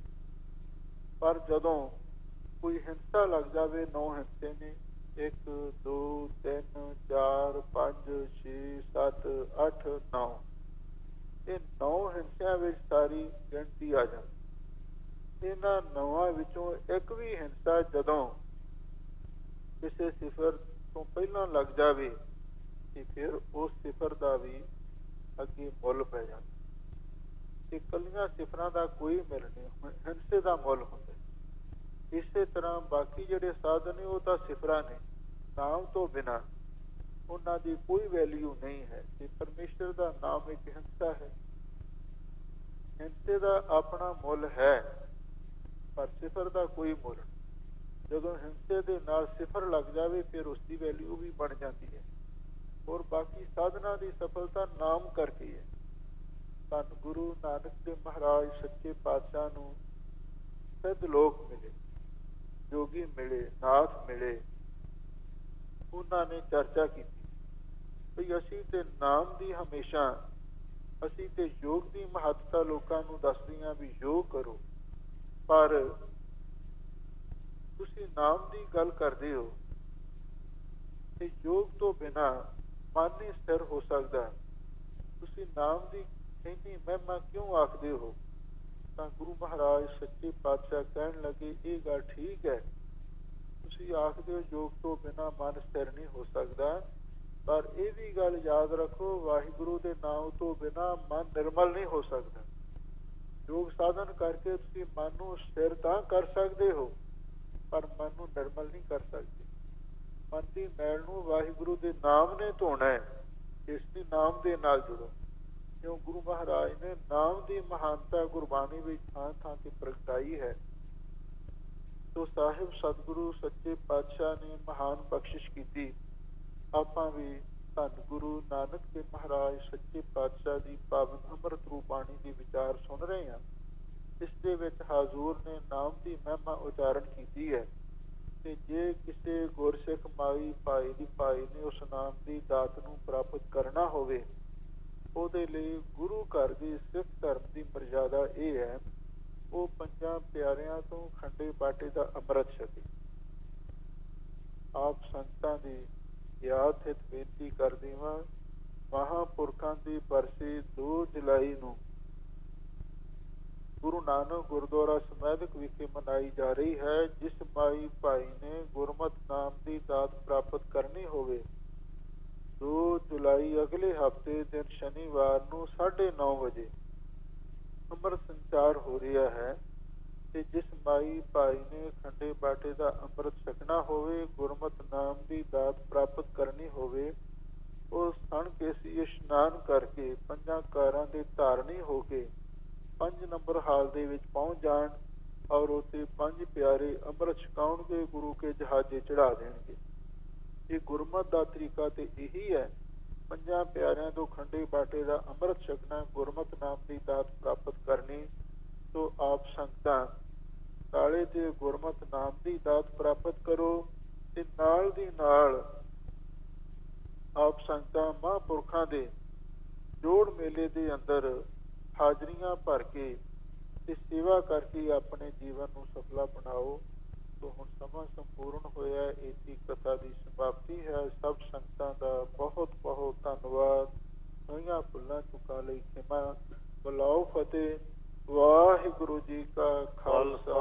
ਪਰ ਜਦੋਂ ਕੋਈ ਹਿੰਸਾ ਲੱਗ ਜਾਵੇ, ਨੌ ਹਿੰਸੇ ਨੇ, ਇੱਕ ਦੋ ਤਿੰਨ ਚਾਰ ਪੰਜ ਛੇ ਸੱਤ ਅੱਠ ਨੌ, ਇਹ ਨੌ ਹਿੰਸਿਆਂ ਵਿੱਚ ਸਾਰੀ ਗਿਣਤੀ ਆ ਜਾਂਦੀ। ਇਹਨਾਂ ਨੌਆਂ ਵਿੱਚੋਂ ਇੱਕ ਵੀ ਹਿੰਸਾ ਜਦੋਂ ਕਿਸੇ ਸਿਫਰ ਤੋਂ ਪਹਿਲਾਂ ਲੱਗ ਜਾਵੇ ਤੇ ਫਿਰ ਉਸ ਸਿਫਰ ਦਾ ਵੀ ਅੱਗੇ ਮੁੱਲ ਪੈ ਜਾਂਦਾ। ਇਕੱਲੀਆਂ ਸਿਫਰਾਂ ਦਾ ਕੋਈ ਮੁੱਲ ਨਹੀਂ, ਹਿੰਸੇ ਦਾ ਮੁੱਲ ਹੁੰਦਾ। ਇਸੇ ਤਰ੍ਹਾਂ ਬਾਕੀ ਜਿਹੜੇ ਸਾਧਨ ਨੇ ਉਹ ਤਾਂ ਸਿਫਰਾਂ ਨੇ, ਨਾਮ ਤੋਂ ਬਿਨਾਂ ਉਹਨਾਂ ਦੀ ਕੋਈ ਵੈਲਿਊ ਨਹੀਂ ਹੈ। ਤੇ ਪਰਮੇਸ਼ਰ ਦਾ ਨਾਮ ਇੱਕ ਹਿੰਸਾ ਹੈ, ਹਿੰਸੇ ਦਾ ਆਪਣਾ ਮੁੱਲ ਹੈ, ਪਰ ਸਿਫਰ ਦਾ ਕੋਈ ਮੁੱਲ ਨਹੀਂ। ਜਦੋਂ ਹਿੰਸੇ ਦੇ ਨਾਲ ਸਿਫਰ ਲੱਗ ਜਾਵੇ ਫਿਰ ਉਸ ਦੀ ਵੈਲਿਊ ਵੀ ਬਣ ਜਾਂਦੀ ਹੈ। ਔਰ ਬਾਕੀ ਸਾਧਨਾ ਦੀ ਸਫਲਤਾ ਨਾਮ ਕਰਕੇ ਹੈ। ਧੰਨ ਗੁਰੂ ਨਾਨਕ ਦੇਵ ਮਹਾਰਾਜ ਸੱਚੇ ਪਾਤਸ਼ਾਹ ਨੂੰ ਸਿੱਧ ਲੋਕ ਮਿਲੇ, ਜੋਗੀ ਮਿਲੇ, ਨਾਥ ਮਿਲੇ। ਉਹਨਾਂ ਨੇ ਚਰਚਾ ਕੀਤੀ ਵੀ ਅਸੀਂ ਤੇ ਨਾਮ ਦੀ ਹਮੇਸ਼ਾ, ਅਸੀਂ ਤੇ ਯੋਗ ਦੀ ਮਹੱਤਤਾ ਲੋਕਾਂ ਨੂੰ ਦੱਸਦੇ ਹਾਂ ਵੀ ਯੋਗ ਕਰੋ, ਪਰ ਤੁਸੀਂ ਨਾਮ ਦੀ ਗੱਲ ਕਰਦੇ ਹੋ ਤੇ ਯੋਗ ਤੋਂ ਬਿਨਾਂ ਮਨ ਨਹੀਂ ਸਥਿਰ ਹੋ ਸਕਦਾ। ਤੁਸੀਂ ਨਾਮ ਦੀ ਇੰਨੀ ਮਹਿਮਾ ਕਿਉਂ ਆਖਦੇ ਹੋ? ਤਾਂ ਗੁਰੂ ਮਹਾਰਾਜ ਸੱਚੇ ਪਾਤਸ਼ਾਹ ਕਹਿਣ ਲੱਗੇ, ਇਹ ਗੱਲ ਠੀਕ ਹੈ, ਤੁਸੀਂ ਆਖਦੇ ਹੋ ਯੋਗ ਤੋਂ ਬਿਨਾਂ ਮਨ ਸਥਿਰ ਨਹੀਂ ਹੋ ਸਕਦਾ, ਪਰ ਇਹ ਵੀ ਗੱਲ ਯਾਦ ਰੱਖੋ, ਵਾਹਿਗੁਰੂ ਦੇ ਨਾਮ ਤੋਂ ਬਿਨਾਂ ਮਨ ਨਿਰਮਲ ਨਹੀਂ ਹੋ ਸਕਦਾ। ਯੋਗ ਸਾਧਨ ਕਰਕੇ ਤੁਸੀਂ ਮਨ ਨੂੰ ਸਥਿਰ ਤਾਂ ਕਰ ਸਕਦੇ ਹੋ, ਪਰ ਮਨ ਨੂੰ ਨਿਰਮਲ ਨਹੀਂ ਕਰ ਸਕਦੇ। ਮਨ ਦੀ ਮੈਲ ਨੂੰ ਵਾਹਿਗੁਰੂ ਦੇ ਨਾਮ ਨੇ ਧੋਣਾ ਹੈ, ਇਸ ਦੀ ਨਾਮ ਦੇ ਨਾਲ ਜੁੜੋ। ਕਿਉਂ ਗੁਰੂ ਮਹਾਰਾਜ ਨੇ ਨਾਮ ਦੀ ਮਹਾਨਤਾ ਗੁਰਬਾਣੀ ਵਿੱਚ ਥਾਂ ਥਾਂ ਤੇ ਪ੍ਰਗਟਾਈ ਹੈ। ਤੋ ਸਾਹਿਬ ਸਤਿਗੁਰੂ ਸੱਚੇ ਪਾਤਸ਼ਾਹ ਨੇ ਮਹਾਨ ਬਖਸ਼ਿਸ਼ ਕੀਤੀ। ਆਪਾਂ ਵੀ ਧੰਨ ਗੁਰੂ ਨਾਨਕ ਦੇਵ ਮਹਾਰਾਜ ਸੱਚੇ ਪਾਤਸ਼ਾਹ ਦੀ ਪਾਵਨ ਅੰਮ੍ਰਿਤ ਰੂਪ ਬਾਣੀ ਦੇ ਵਿਚਾਰ ਸੁਣ ਰਹੇ ਹਾਂ। ਇਸ ਦੇ ਵਿੱਚ ਹਾਜ਼ੂਰ ਨੇ ਨਾਮ ਦੀ ਮਹਿਮਾ ਉਚਾਰਨ ਕੀਤੀ ਹੈ। ਤੇ ਜੇ ਕਿਸੇ ਗੁਰਸਿੱਖ ਮਾਈ ਭਾਈ ਦੀ ਭਾਈ ਨੇ ਉਸ ਨਾਮ ਦੀ ਦਾਤ ਨੂੰ ਪ੍ਰਾਪਤ ਕਰਨਾ ਹੋਵੇ, ਉਹਦੇ ਲਈ ਗੁਰੂ ਘਰ ਦੀ ਸਿੱਖ ਧਰਮ ਦੀ ਮਰਜ਼ਾਦਾ ਇਹ ਹੈ, ਉਹ ਪੰਜਾਂ ਪਿਆਰਿਆਂ ਤੋਂ ਖੰਡੇ ਬਾਟੇ ਦਾ ਅੰਮ੍ਰਿਤ ਛਕੇ। ਆਪ ਸੰਗਤਾਂ ਦੀ ਯਾਦ ਹਿਤ ਬੇਨਤੀ ਕਰਦੀ ਹਾਂ, ਮਹਾਂਪੁਰਖਾਂ ਦੀ ਬਰਸੀ ਦੋ ਜੁਲਾਈ ਨੂੰ ਗੁਰੂ ਨਾਨਕ ਗੁਰਦੁਆਰਾ ਸਮੈਦਕ ਵਿਖੇ ਮਨਾਈ ਜਾ ਰਹੀ ਹੈ। ਜਿਸ ਮਾਈ ਭਾਈ ਨੇ ਗੁਰਮਤਿ ਨਾਮ ਦੀ ਦਾਤ ਪ੍ਰਾਪਤ ਕਰਨੀ ਹੋਵੇ, ਦੋ ਜੁਲਾਈ ਅਗਲੇ ਹਫ਼ਤੇ ਦਿਨ ਸ਼ਨੀਵਾਰ ਨੂੰ ਸਾਢੇ ਨੌ ਵਜੇ ਅੰਮ੍ਰਿਤ ਸੰਚਾਰ ਹੋ ਰਿਹਾ ਹੈ। ਤੇ ਜਿਸ ਮਾਈ ਭਾਈ ਨੇ ਖੰਡੇ ਬਾਟੇ ਦਾ ਅੰਮ੍ਰਿਤ ਛਕਣਾ ਹੋਵੇ, ਗੁਰਮਤਿ ਨਾਮ ਦੀ ਦਾਤ ਪ੍ਰਾਪਤ ਕਰਨੀ ਹੋਵੇ, ਉਹ ਸਣ ਕੇਸੀ ਇਸ਼ਨਾਨ ਕਰਕੇ ਪੰਜਾਂ ਕਾਰਾਂ ਦੇ ਧਾਰਨੀ ਹੋ ਕੇ ਪੰਜ ਨੰਬਰ ਹਾਲ ਦੇ ਵਿੱਚ ਪਹੁੰਚ ਜਾਣ ਔਰ ਉੱਥੇ ਪੰਜ ਪਿਆਰੇ ਅੰਮ੍ਰਿਤ ਛਕਾਉਣਗੇ, ਗੁਰੂ ਕੇ ਜਹਾਜ਼ੇ ਚੜਾ ਦੇਣਗੇ। ਇਹ ਗੁਰਮਤਿ ਦਾ ਤਰੀਕਾ ਤੇ ਇਹੀ ਹੈ, ਪੰਜਾਂ ਪਿਆਰਿਆਂ ਤੋਂ ਖੰਡੇ ਬਾਟੇ ਦਾ ਅੰਮ੍ਰਿਤ ਛਕਣਾ, ਗੁਰਮਤਿ ਨਾਮ ਦੀ ਦਾਤ ਪ੍ਰਾਪਤ ਕਰਨੀ। ਸੋ ਆਪ ਸੰਗਤਾਂ ਕਾਲੇ ਤੇ ਗੁਰਮਤਿ ਨਾਮ ਦੀ ਦਾਤ ਪ੍ਰਾਪਤ ਕਰੋ ਤੇ ਨਾਲ ਦੀ ਨਾਲ ਆਪ ਸੰਗਤਾਂ ਮਹਾਂਪੁਰਖਾਂ ਦੇ ਜੋੜ ਮੇਲੇ ਦੇ ਅੰਦਰ ਹਾਜ਼ਰੀਆਂ ਭਰ ਕੇ ਤੇ ਸੇਵਾ ਕਰਕੇ ਆਪਣੇ ਜੀਵਨ ਨੂੰ ਸਫਲਾ ਬਣਾਓ। ਤੋਂ ਹੁਣ ਸਮਾਂ ਸੰਪੂਰਨ ਹੋਇਆ, ਇਸਦੀ ਕਥਾ ਦੀ ਸਮਾਪਤੀ ਹੈ। ਸਭ ਸੰਗਤਾਂ ਦਾ ਬਹੁਤ ਬਹੁਤ ਧੰਨਵਾਦ। ਹੋਈਆਂ ਭੁੱਲਾਂ ਚੁੱਕਾਂ ਲਈ ਖਿਮਾ। ਬੁਲਾਓ ਫਤਿਹ। ਵਾਹਿਗੁਰੂ ਜੀ ਕਾ ਖਾਲਸਾ